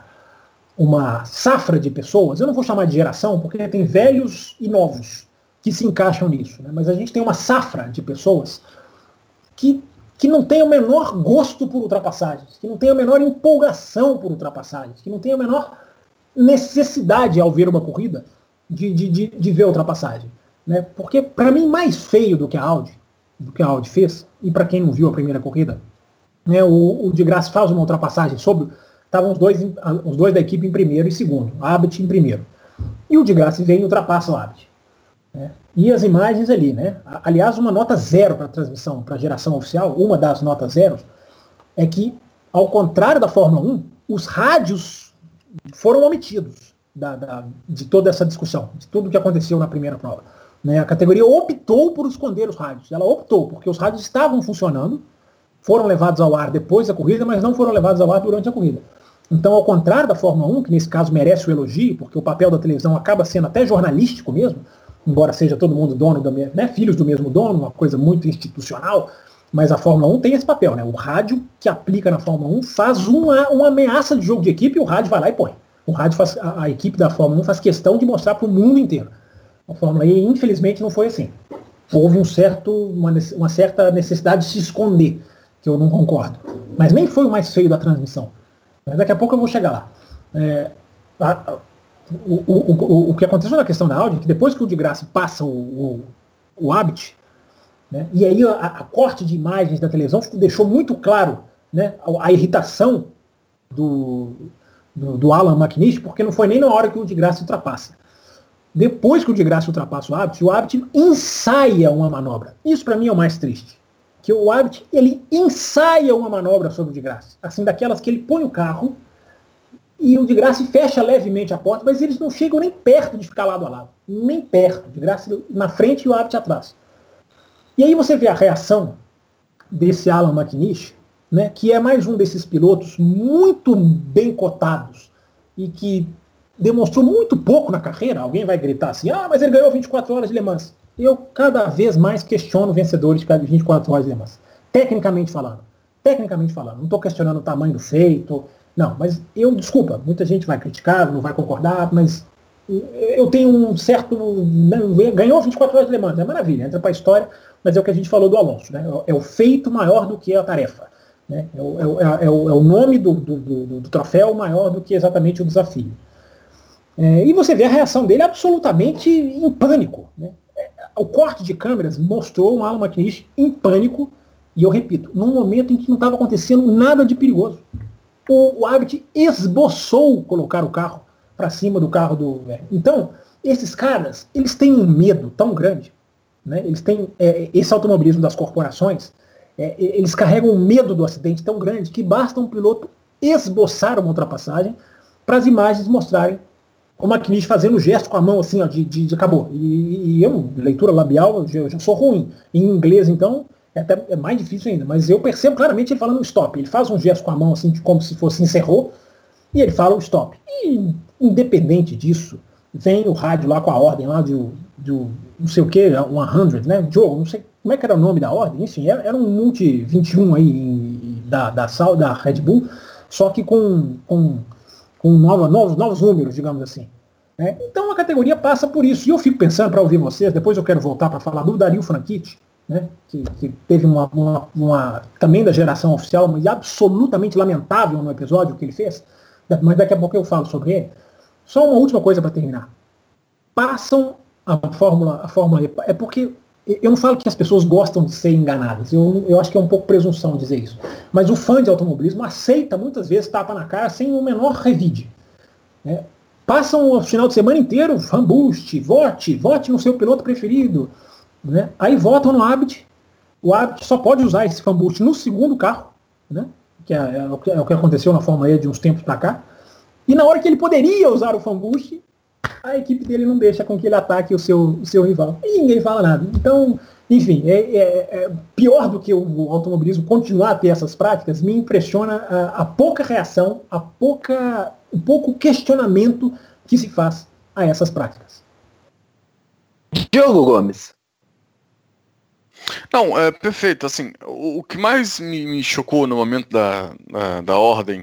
[SPEAKER 5] uma safra de pessoas. Eu não vou chamar de geração, porque tem velhos e novos que se encaixam nisso. Né? Mas a gente tem uma safra de pessoas que não tem o menor gosto por ultrapassagens, que não tem a menor empolgação por ultrapassagens, que não tem a menor necessidade, ao ver uma corrida, de ver a ultrapassagem. Né? Porque, para mim, mais feio do que a Audi fez, e para quem não viu a primeira corrida, né, o de Graça faz uma ultrapassagem estavam os dois da equipe em primeiro e segundo, a Abt em primeiro. E o de Graça vem e ultrapassa o Abt. Né? E as imagens ali, né? Aliás, uma nota 0 para a transmissão, para a geração oficial, uma das notas 0, é que, ao contrário da Fórmula 1, os rádios foram omitidos de toda essa discussão, de tudo que aconteceu na primeira prova. Né? A categoria optou por esconder os rádios. Ela optou, porque os rádios estavam funcionando, foram levados ao ar depois da corrida, mas não foram levados ao ar durante a corrida. Então, ao contrário da Fórmula 1, que nesse caso merece o elogio, porque o papel da televisão acaba sendo até jornalístico mesmo, embora seja todo mundo dono, né, filhos do mesmo dono, uma coisa muito institucional, mas a Fórmula 1 tem esse papel. Né? O rádio que aplica na Fórmula 1 faz uma ameaça de jogo de equipe e o rádio vai lá e põe. O rádio a equipe da Fórmula 1 faz questão de mostrar para o mundo inteiro. A Fórmula E, infelizmente, não foi assim. Houve uma certa necessidade de se esconder, que eu não concordo. Mas nem foi o mais feio da transmissão. Mas daqui a pouco eu vou chegar lá. O que aconteceu na questão da Audi é que depois que o de Graça passa o Abt, né, e aí a corte de imagens da televisão deixou muito claro, né, a irritação do Alan McNish, porque não foi nem na hora que o de Graça ultrapassa. Depois que o de Graça ultrapassa o Abt ensaia uma manobra. Isso para mim é o mais triste. Que o Abt, ele ensaia uma manobra sobre o de Graça. Assim, daquelas que ele põe o carro e o de Graça fecha levemente a porta, mas eles não chegam nem perto de ficar lado a lado. Nem perto. De Graça na frente e o Abt atrás. E aí você vê a reação desse Alan McNish, né, que é mais um desses pilotos muito bem cotados e que demonstrou muito pouco na carreira. Alguém vai gritar assim, mas ele ganhou 24 horas de Le Mans. eu cada vez mais questiono vencedores de 24 horas de Le Mans. Tecnicamente falando. Não estou questionando o tamanho do feito. Não, mas desculpa, muita gente vai criticar, não vai concordar, mas eu tenho um certo... Ganhou 24 horas de Le Mans, é maravilha, entra para a história, mas é o que a gente falou do Alonso, né? É o feito maior do que a tarefa. Né? É o nome do troféu maior do que exatamente o desafio. E você vê a reação dele absolutamente em pânico. Né? O corte de câmeras mostrou um Alan McNish em pânico, e eu repito, num momento em que não estava acontecendo nada de perigoso. O Abt esboçou colocar o carro para cima do carro do velho. Então, esses caras, eles têm um medo tão grande, né? Eles têm esse automobilismo das corporações, eles carregam um medo do acidente tão grande que basta um piloto esboçar uma ultrapassagem para as imagens mostrarem o McNish fazendo o gesto com a mão assim, ó, de acabou. E eu, leitura labial, eu já sou ruim. Em inglês, então, é mais difícil ainda. Mas eu percebo claramente ele falando stop. Ele faz um gesto com a mão, assim, como se fosse encerrou, e ele fala o stop. E, independente disso, vem o rádio lá com a ordem lá de não sei o que, 100, né? Diogo, não sei como é que era o nome da ordem. Enfim, era um Multi 21 aí da Red Bull, só que com novos números, digamos assim. Né? Então a categoria passa por isso. E eu fico pensando, para ouvir vocês, depois eu quero voltar para falar do Dario Franchitti, né? que teve uma também da geração oficial, mas absolutamente lamentável no episódio que ele fez, mas daqui a pouco eu falo sobre ele. Só uma última coisa para terminar. Passam a Fórmula E, é porque eu não falo que as pessoas gostam de ser enganadas, eu acho que é um pouco presunção dizer isso, mas o fã de automobilismo aceita muitas vezes tapa na cara sem o menor revide. Né? Passam o final de semana inteiro, fan boost, vote no seu piloto preferido. Né? Aí votam no Abt, o Abt só pode usar esse fan boost no segundo carro, né? que é o que aconteceu na Fórmula E de uns tempos para cá, e na hora que ele poderia usar o fan boost, a equipe dele não deixa com que ele ataque o seu rival. E ninguém fala nada. Então, enfim, pior do que o automobilismo continuar a ter essas práticas, me impressiona a pouca reação, o pouco questionamento que se faz a essas práticas.
[SPEAKER 2] Diogo Gomes.
[SPEAKER 4] Não, perfeito. Assim, o que mais me chocou no momento da ordem,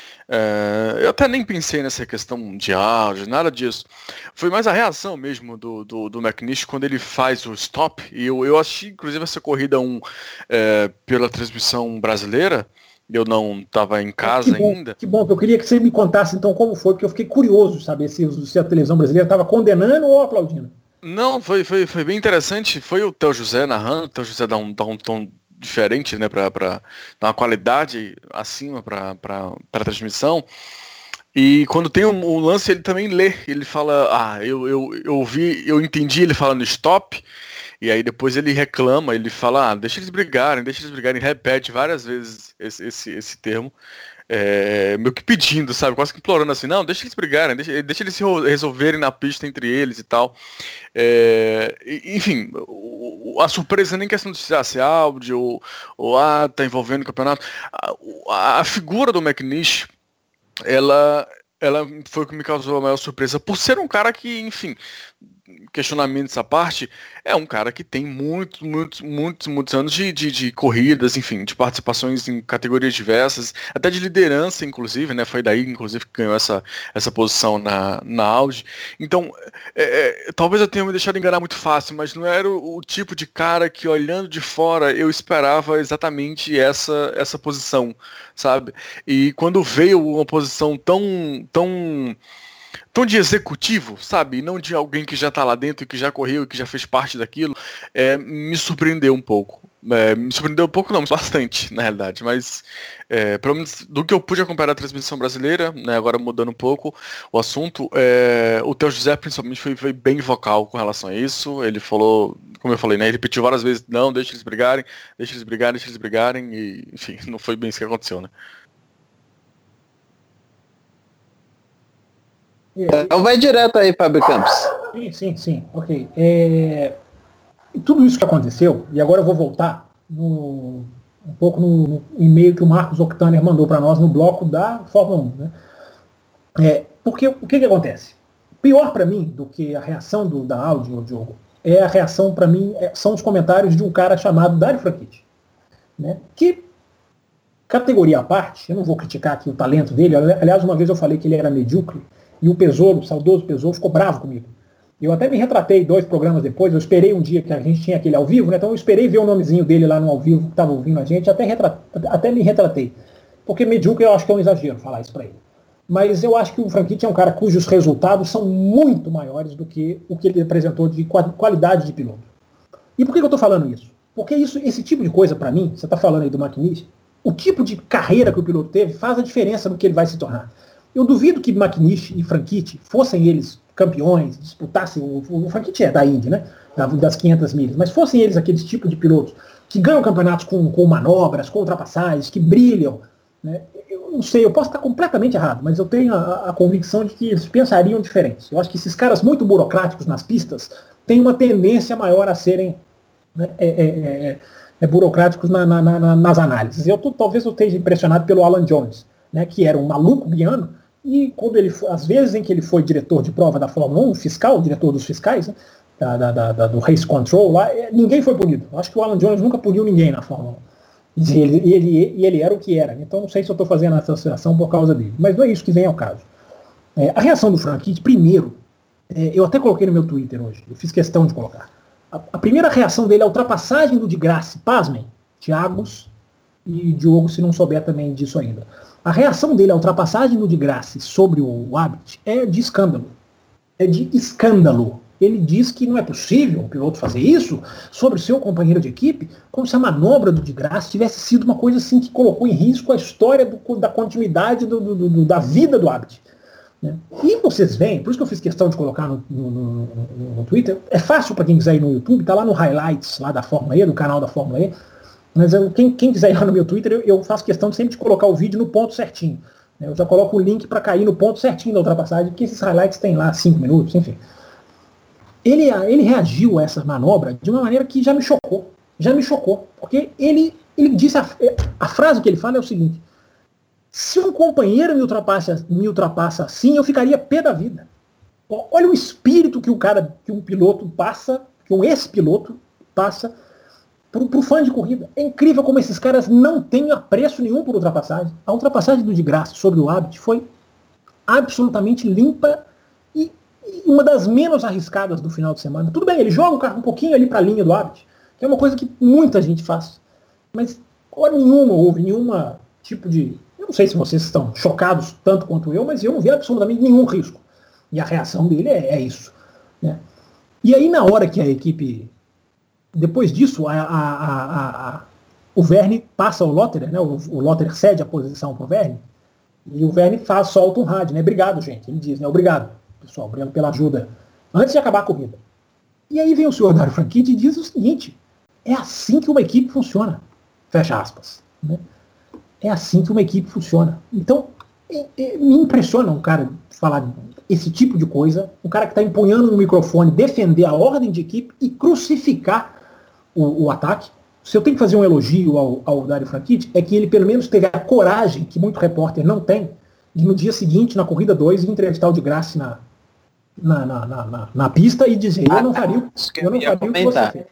[SPEAKER 4] eu até nem pensei nessa questão de áudio, nada disso. Foi mais a reação mesmo do McNish quando ele faz o stop. E eu assisti, inclusive, essa corrida pela transmissão brasileira. Eu não estava em casa ainda.
[SPEAKER 5] Que bom, eu queria que você me contasse então como foi, porque eu fiquei curioso de saber se a televisão brasileira estava condenando ou aplaudindo.
[SPEAKER 4] Não, foi bem interessante. Foi o Theo José narrando. O Theo José dá um tom diferente, né, para dar uma qualidade acima para a transmissão. E quando tem um lance, ele também lê. Ele fala, eu entendi ele falando stop. E aí depois ele reclama, ele fala, deixa eles brigarem, repete várias vezes esse termo. Meio que pedindo, sabe, quase que implorando assim, não, deixa eles brigarem, deixa eles se resolverem na pista entre eles e tal. Enfim, a surpresa nem questão de ser áudio ou tá envolvendo o campeonato. A figura do McNish, ela foi o que me causou a maior surpresa, por ser um cara que, enfim, questionamentos à parte, é um cara que tem muitos anos de corridas, enfim, de participações em categorias diversas, até de liderança, inclusive, né? Foi daí, inclusive, que ganhou essa posição na Audi. Então, talvez eu tenha me deixado enganar muito fácil, mas não era o tipo de cara que, olhando de fora, eu esperava exatamente essa posição, sabe? E quando veio uma posição tão de executivo, sabe? Não de alguém que já tá lá dentro e que já correu e que já fez parte daquilo, me surpreendeu um pouco. Me surpreendeu um pouco, não, bastante, na realidade. Mas, pelo menos do que eu pude acompanhar a transmissão brasileira, né, agora mudando um pouco o assunto, o Theo José, principalmente, foi bem vocal com relação a isso. Ele falou, como eu falei, né, ele repetiu várias vezes, não, deixa eles brigarem, e, enfim, não foi bem isso que aconteceu, né?
[SPEAKER 2] Então vai direto aí, Fábio Campos.
[SPEAKER 5] Sim, ok. Tudo isso que aconteceu, e agora eu vou voltar um pouco no e-mail que o Marcos Octaner mandou para nós no bloco da Fórmula 1. Né? Porque o que acontece? Pior para mim do que a reação da Audi, Diogo, é a reação, para mim, são os comentários de um cara chamado Dario Franchitti, né? Que, categoria à parte, eu não vou criticar aqui o talento dele, aliás, uma vez eu falei que ele era medíocre, e o Pesouro, o saudoso Pesouro, ficou bravo comigo. Eu até me retratei 2 programas depois, eu esperei um dia que a gente tinha aquele ao vivo, né? Então eu esperei ver o nomezinho dele lá no ao vivo, que estava ouvindo a gente, até me retratei. Porque medíocre eu acho que é um exagero falar isso para ele. Mas eu acho que o Franchitti é um cara cujos resultados são muito maiores do que o que ele apresentou de qualidade de piloto. E por que eu estou falando isso? Porque esse tipo de coisa, para mim, você está falando aí do McNish, o tipo de carreira que o piloto teve faz a diferença no que ele vai se tornar. Eu duvido que McNish e Franchitti fossem eles campeões, disputassem, o Franchitti é da Indy, né, das 500 milhas, mas fossem eles aqueles tipos de pilotos que ganham campeonatos com manobras, com ultrapassagens, que brilham, né? Eu não sei, eu posso estar completamente errado, mas eu tenho a convicção de que eles pensariam diferente. Eu acho que esses caras muito burocráticos nas pistas têm uma tendência maior a serem, né, burocráticos nas análises. Talvez eu esteja impressionado pelo Alan Jones, né, que era um maluco guiano, e quando às vezes em que ele foi diretor de prova da Fórmula 1, fiscal, diretor dos fiscais, né, do Race Control, lá, ninguém foi punido. Eu acho que o Alan Jones nunca puniu ninguém na Fórmula 1. E ele era o que era. Então não sei se eu estou fazendo essa associação por causa dele. Mas não é isso que vem ao caso. A reação do Franchitti, primeiro, eu até coloquei no meu Twitter hoje, eu fiz questão de colocar. A primeira reação dele é a ultrapassagem do de Grassi, pasmem, Thiagos e Diogo, se não souber também disso ainda. A reação dele à ultrapassagem do de Grassi sobre o Abit é de escândalo. É de escândalo. Ele diz que não é possível um piloto fazer isso sobre o seu companheiro de equipe, como se a manobra do de Grassi tivesse sido uma coisa assim que colocou em risco a história da continuidade da vida do Abit. Né? E vocês veem, por isso que eu fiz questão de colocar no Twitter, é fácil para quem quiser ir no YouTube, tá lá no Highlights lá da Fórmula E, do canal da Fórmula E, mas quem quiser ir lá no meu Twitter, eu faço questão sempre de colocar o vídeo no ponto certinho. Eu já coloco o link para cair no ponto certinho da ultrapassagem, porque esses highlights tem lá 5 minutos, enfim. Ele reagiu a essa manobra de uma maneira que já me chocou, porque ele disse, a frase que ele fala é o seguinte: se um companheiro me ultrapassa assim, eu ficaria pé da vida. Olha o espírito que um piloto passa, que um ex-piloto passa para o fã de corrida. É incrível como esses caras não têm apreço nenhum por ultrapassagem. A ultrapassagem do de Grassi sobre o Abit foi absolutamente limpa e uma das menos arriscadas do final de semana. Tudo bem, ele joga o carro um pouquinho ali para a linha do Abit, que é uma coisa que muita gente faz. Mas hora nenhuma houve nenhuma tipo de... Eu não sei se vocês estão chocados tanto quanto eu, mas eu não vi absolutamente nenhum risco. E a reação dele é isso. Né? E aí, na hora que a equipe... Depois disso, o Verne passa o Lotterer, né? O Lotterer cede a posição para o Verne, e o Verne solta um rádio, né? Obrigado, gente. Ele diz, né? Obrigado, pessoal, obrigado pela ajuda, antes de acabar a corrida. E aí vem o senhor Dario Franchitti e diz o seguinte: é assim que uma equipe funciona. Fecha aspas. Né? É assim que uma equipe funciona. Então, me impressiona um cara falar esse tipo de coisa, um cara que está empunhando no microfone, defender a ordem de equipe e crucificar o ataque. Se eu tenho que fazer um elogio ao Dario Franchitti, é que ele pelo menos teve a coragem, que muito repórter não tem, de no dia seguinte, na corrida 2, entrevistar o de Grassi na pista e dizer: eu não faria o que você fez.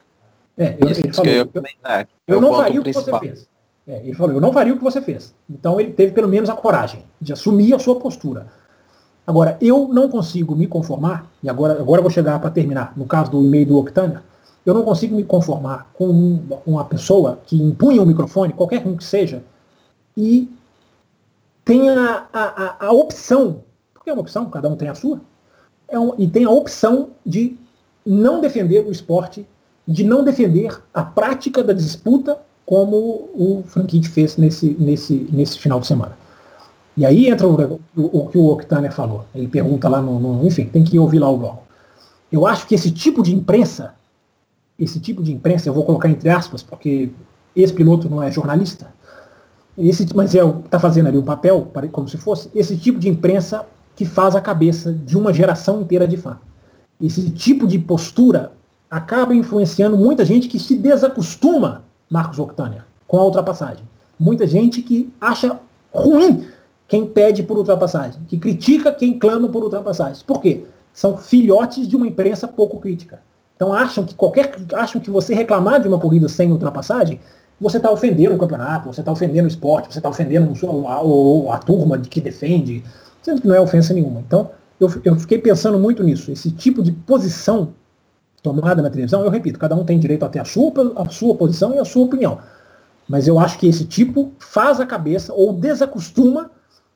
[SPEAKER 5] Eu não faria o que você fez. Ele falou: eu não faria o que você fez. Então ele teve pelo menos a coragem de assumir a sua postura. Agora, eu não consigo me conformar, e agora eu vou chegar para terminar, no caso do e-mail do Octania, eu não consigo me conformar com uma pessoa que impunha o microfone, qualquer um que seja, e tenha a opção, porque é uma opção, cada um tem a sua, e tem a opção de não defender o esporte, de não defender a prática da disputa, como o Franchitti fez nesse final de semana. E aí entra o que o Octania falou. Ele pergunta lá enfim, tem que ouvir lá o blog. Eu acho que esse tipo de imprensa, eu vou colocar entre aspas, porque esse piloto não é jornalista, mas está fazendo ali um papel, como se fosse, esse tipo de imprensa que faz a cabeça de uma geração inteira de fã. Esse tipo de postura acaba influenciando muita gente que se desacostuma, Marcos Octania, com a ultrapassagem. Muita gente que acha ruim quem pede por ultrapassagem, que critica quem clama por ultrapassagem. Por quê? São filhotes de uma imprensa pouco crítica. Então acham que você reclamar de uma corrida sem ultrapassagem, você está ofendendo o campeonato, você está ofendendo o esporte, você está ofendendo a turma que defende, sendo que não é ofensa nenhuma. Então, eu fiquei pensando muito nisso. Esse tipo de posição tomada na televisão, eu repito, cada um tem direito a ter a sua posição e a sua opinião. Mas eu acho que esse tipo faz a cabeça ou desacostuma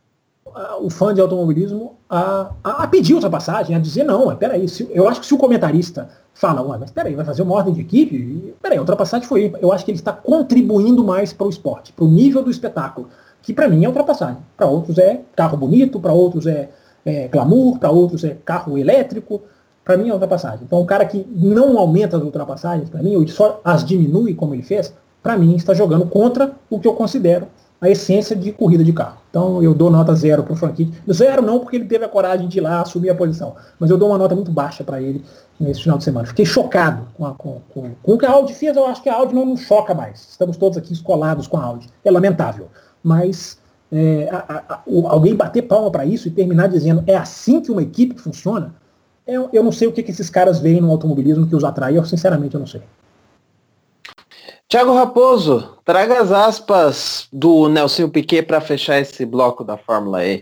[SPEAKER 5] o fã de automobilismo a pedir ultrapassagem, a dizer, não, peraí, eu acho que se o comentarista fala, mas peraí, vai fazer uma ordem de equipe, peraí, a ultrapassagem foi, eu acho que ele está contribuindo mais para o esporte, para o nível do espetáculo, que para mim é ultrapassagem, para outros é carro bonito, para outros é glamour, para outros é carro elétrico, para mim é ultrapassagem. Então o cara que não aumenta as ultrapassagens, para mim, ou só as diminui como ele fez, para mim está jogando contra o que eu considero a essência de corrida de carro. Então eu dou nota 0 para o Franchitti. 0 não, porque ele teve a coragem de ir lá assumir a posição. Mas eu dou uma nota muito baixa para ele nesse final de semana. Fiquei chocado com o que a Audi fez. Eu acho que a Audi não nos choca mais. Estamos todos aqui escolados com a Audi. É lamentável. Mas alguém bater palma para isso e terminar dizendo é assim que uma equipe funciona, eu não sei o que esses caras veem no automobilismo que os atrai. Eu sinceramente eu não sei.
[SPEAKER 2] Thiago Raposo, traga as aspas do Nelson Piquet para fechar esse bloco da Fórmula E.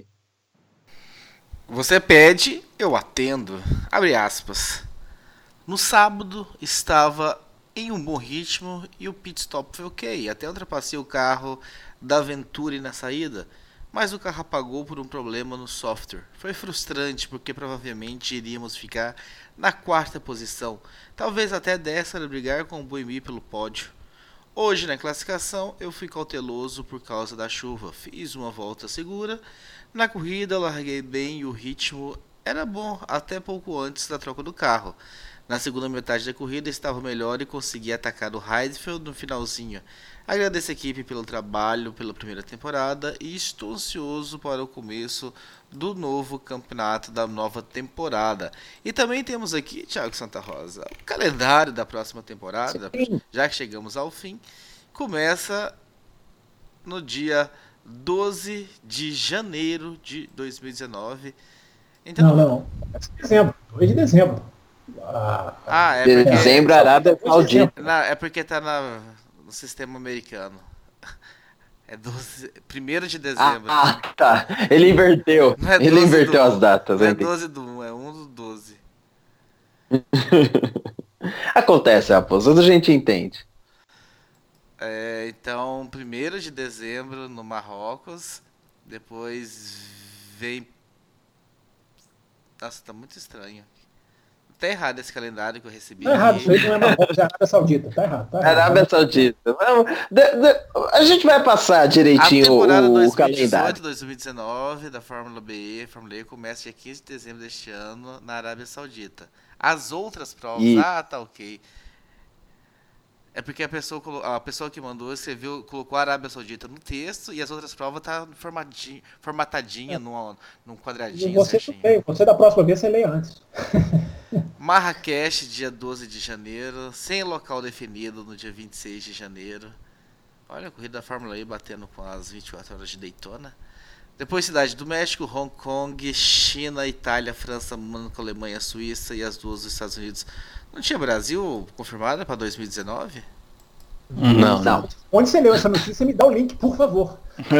[SPEAKER 3] Você pede, eu atendo. Abre aspas. No sábado estava em um bom ritmo e o pit stop foi ok. Até ultrapassei o carro da Venturi na saída, mas o carro apagou por um problema no software. Foi frustrante porque provavelmente iríamos ficar na 4ª posição, talvez até 10ª brigar com o Buemi pelo pódio. Hoje na classificação eu fui cauteloso por causa da chuva, fiz uma volta segura, na corrida larguei bem e o ritmo era bom até pouco antes da troca do carro. Na segunda metade da corrida estava melhor e consegui atacar o Heidfeld no finalzinho. Agradeço a equipe pelo trabalho pela primeira temporada e estou ansioso para o começo do novo campeonato da nova temporada. E também temos aqui, Thiago Santa Rosa, o calendário da próxima temporada, sim, já que chegamos ao fim, começa no dia 12 de janeiro de 2019. Então,
[SPEAKER 5] não. Dezembro, 2 de dezembro.
[SPEAKER 3] É porque...
[SPEAKER 2] Dezembro, Arábia Saudita.
[SPEAKER 3] É porque tá no sistema americano. É 1º de dezembro.
[SPEAKER 2] Tá. Ele inverteu. Ele inverteu as datas.
[SPEAKER 3] Não é 12 do 1, é 1 do 12.
[SPEAKER 2] Acontece, Raposo. A gente entende.
[SPEAKER 3] Então, 1º de dezembro no Marrocos. Depois vem... Nossa, tá muito estranho. Tá errado esse calendário que eu recebi.
[SPEAKER 5] Tá errado, isso aí não é Marrocos, é Arábia Saudita. Tá errado.
[SPEAKER 2] Arábia Saudita. A gente vai passar direitinho o calendário.
[SPEAKER 3] 2018-2019 da Fórmula E começa dia 15 de dezembro deste ano na Arábia Saudita. As outras provas, tá ok. É porque a pessoa que mandou escreveu, colocou a Arábia Saudita no texto e as outras provas tá formatadinha num quadradinho.
[SPEAKER 5] Você da próxima vez você lê antes.
[SPEAKER 3] Marrakech, dia 12 de janeiro, sem local definido no dia 26 de janeiro. Olha a corrida da Fórmula E batendo com as 24 horas de Daytona. Depois Cidade do México, Hong Kong, China, Itália, França, Mônaco, Alemanha, Suíça e as 2 dos Estados Unidos. Não tinha Brasil confirmada para 2019?
[SPEAKER 2] Não.
[SPEAKER 5] Onde você leu essa notícia, me dá o link, por favor.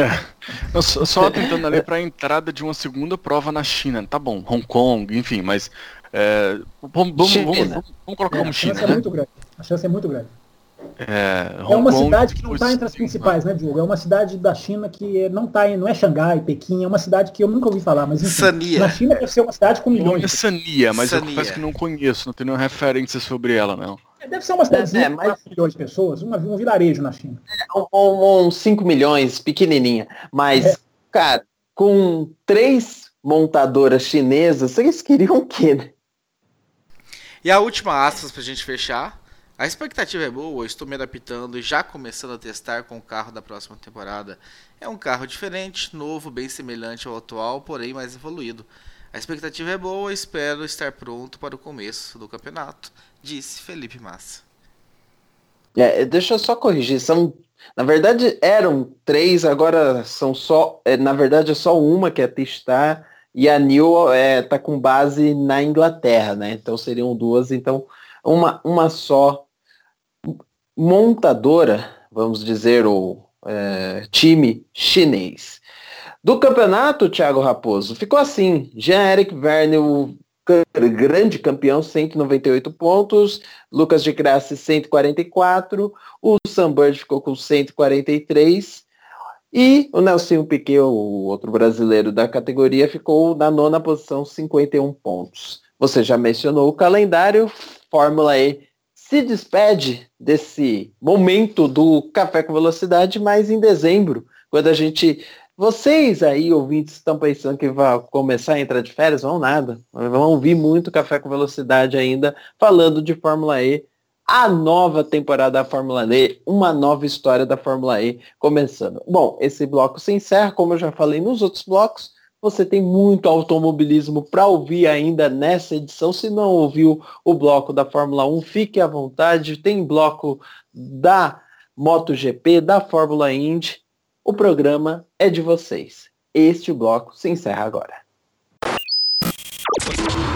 [SPEAKER 4] Só tentando ali para a entrada de uma segunda prova na China. Tá bom, Hong Kong, enfim, mas vamos colocar como China.
[SPEAKER 5] A chance é muito grande.
[SPEAKER 4] É
[SPEAKER 5] uma cidade que não está entre as principais, né, Diogo? É uma cidade da China que não é Xangai, Pequim, é uma cidade que eu nunca ouvi falar, mas enfim,
[SPEAKER 3] Sania.
[SPEAKER 5] Na China deve ser uma cidade com milhões.
[SPEAKER 4] É Sania, mas eu confesso que não conheço, não tenho nenhuma referência sobre ela, não.
[SPEAKER 5] Deve ser uma cidadezinha com 4 milhões de pessoas, um vilarejo na China.
[SPEAKER 2] Uns 5 milhões, pequenininha. Mas, cara, com 3 montadoras chinesas, vocês queriam o quê, né?
[SPEAKER 3] E a última aspas pra gente fechar. A expectativa é boa, estou me adaptando e já começando a testar com o carro da próxima temporada. É um carro diferente, novo, bem semelhante ao atual, porém mais evoluído. A expectativa é boa, espero estar pronto para o começo do campeonato, disse Felipe Massa.
[SPEAKER 2] Deixa eu só corrigir, na verdade eram 3, agora são só, na verdade é só uma que é testar, e a New tá com base na Inglaterra, né? Então seriam 2, então uma só montadora, vamos dizer, ou time chinês. Do campeonato, Thiago Raposo, ficou assim: Jean-Eric Vergne, o grande campeão, 198 pontos, Lucas de Grassi, 144, o Sam Bird ficou com 143, e o Nelson Piquet, o outro brasileiro da categoria, ficou na 9ª posição, 51 pontos. Você já mencionou o calendário, Fórmula E se despede desse momento do Café com Velocidade, mas em dezembro, quando vocês aí, ouvintes, estão pensando que vai começar a entrar de férias? Vão nada. Vão ouvir muito Café com Velocidade ainda, falando de Fórmula E, a nova temporada da Fórmula E, uma nova história da Fórmula E começando. Bom, esse bloco se encerra, como eu já falei nos outros blocos. Você tem muito automobilismo para ouvir ainda nessa edição. Se não ouviu o bloco da Fórmula 1, fique à vontade. Tem bloco da MotoGP, da Fórmula Indy. O programa é de vocês. Este bloco se encerra agora.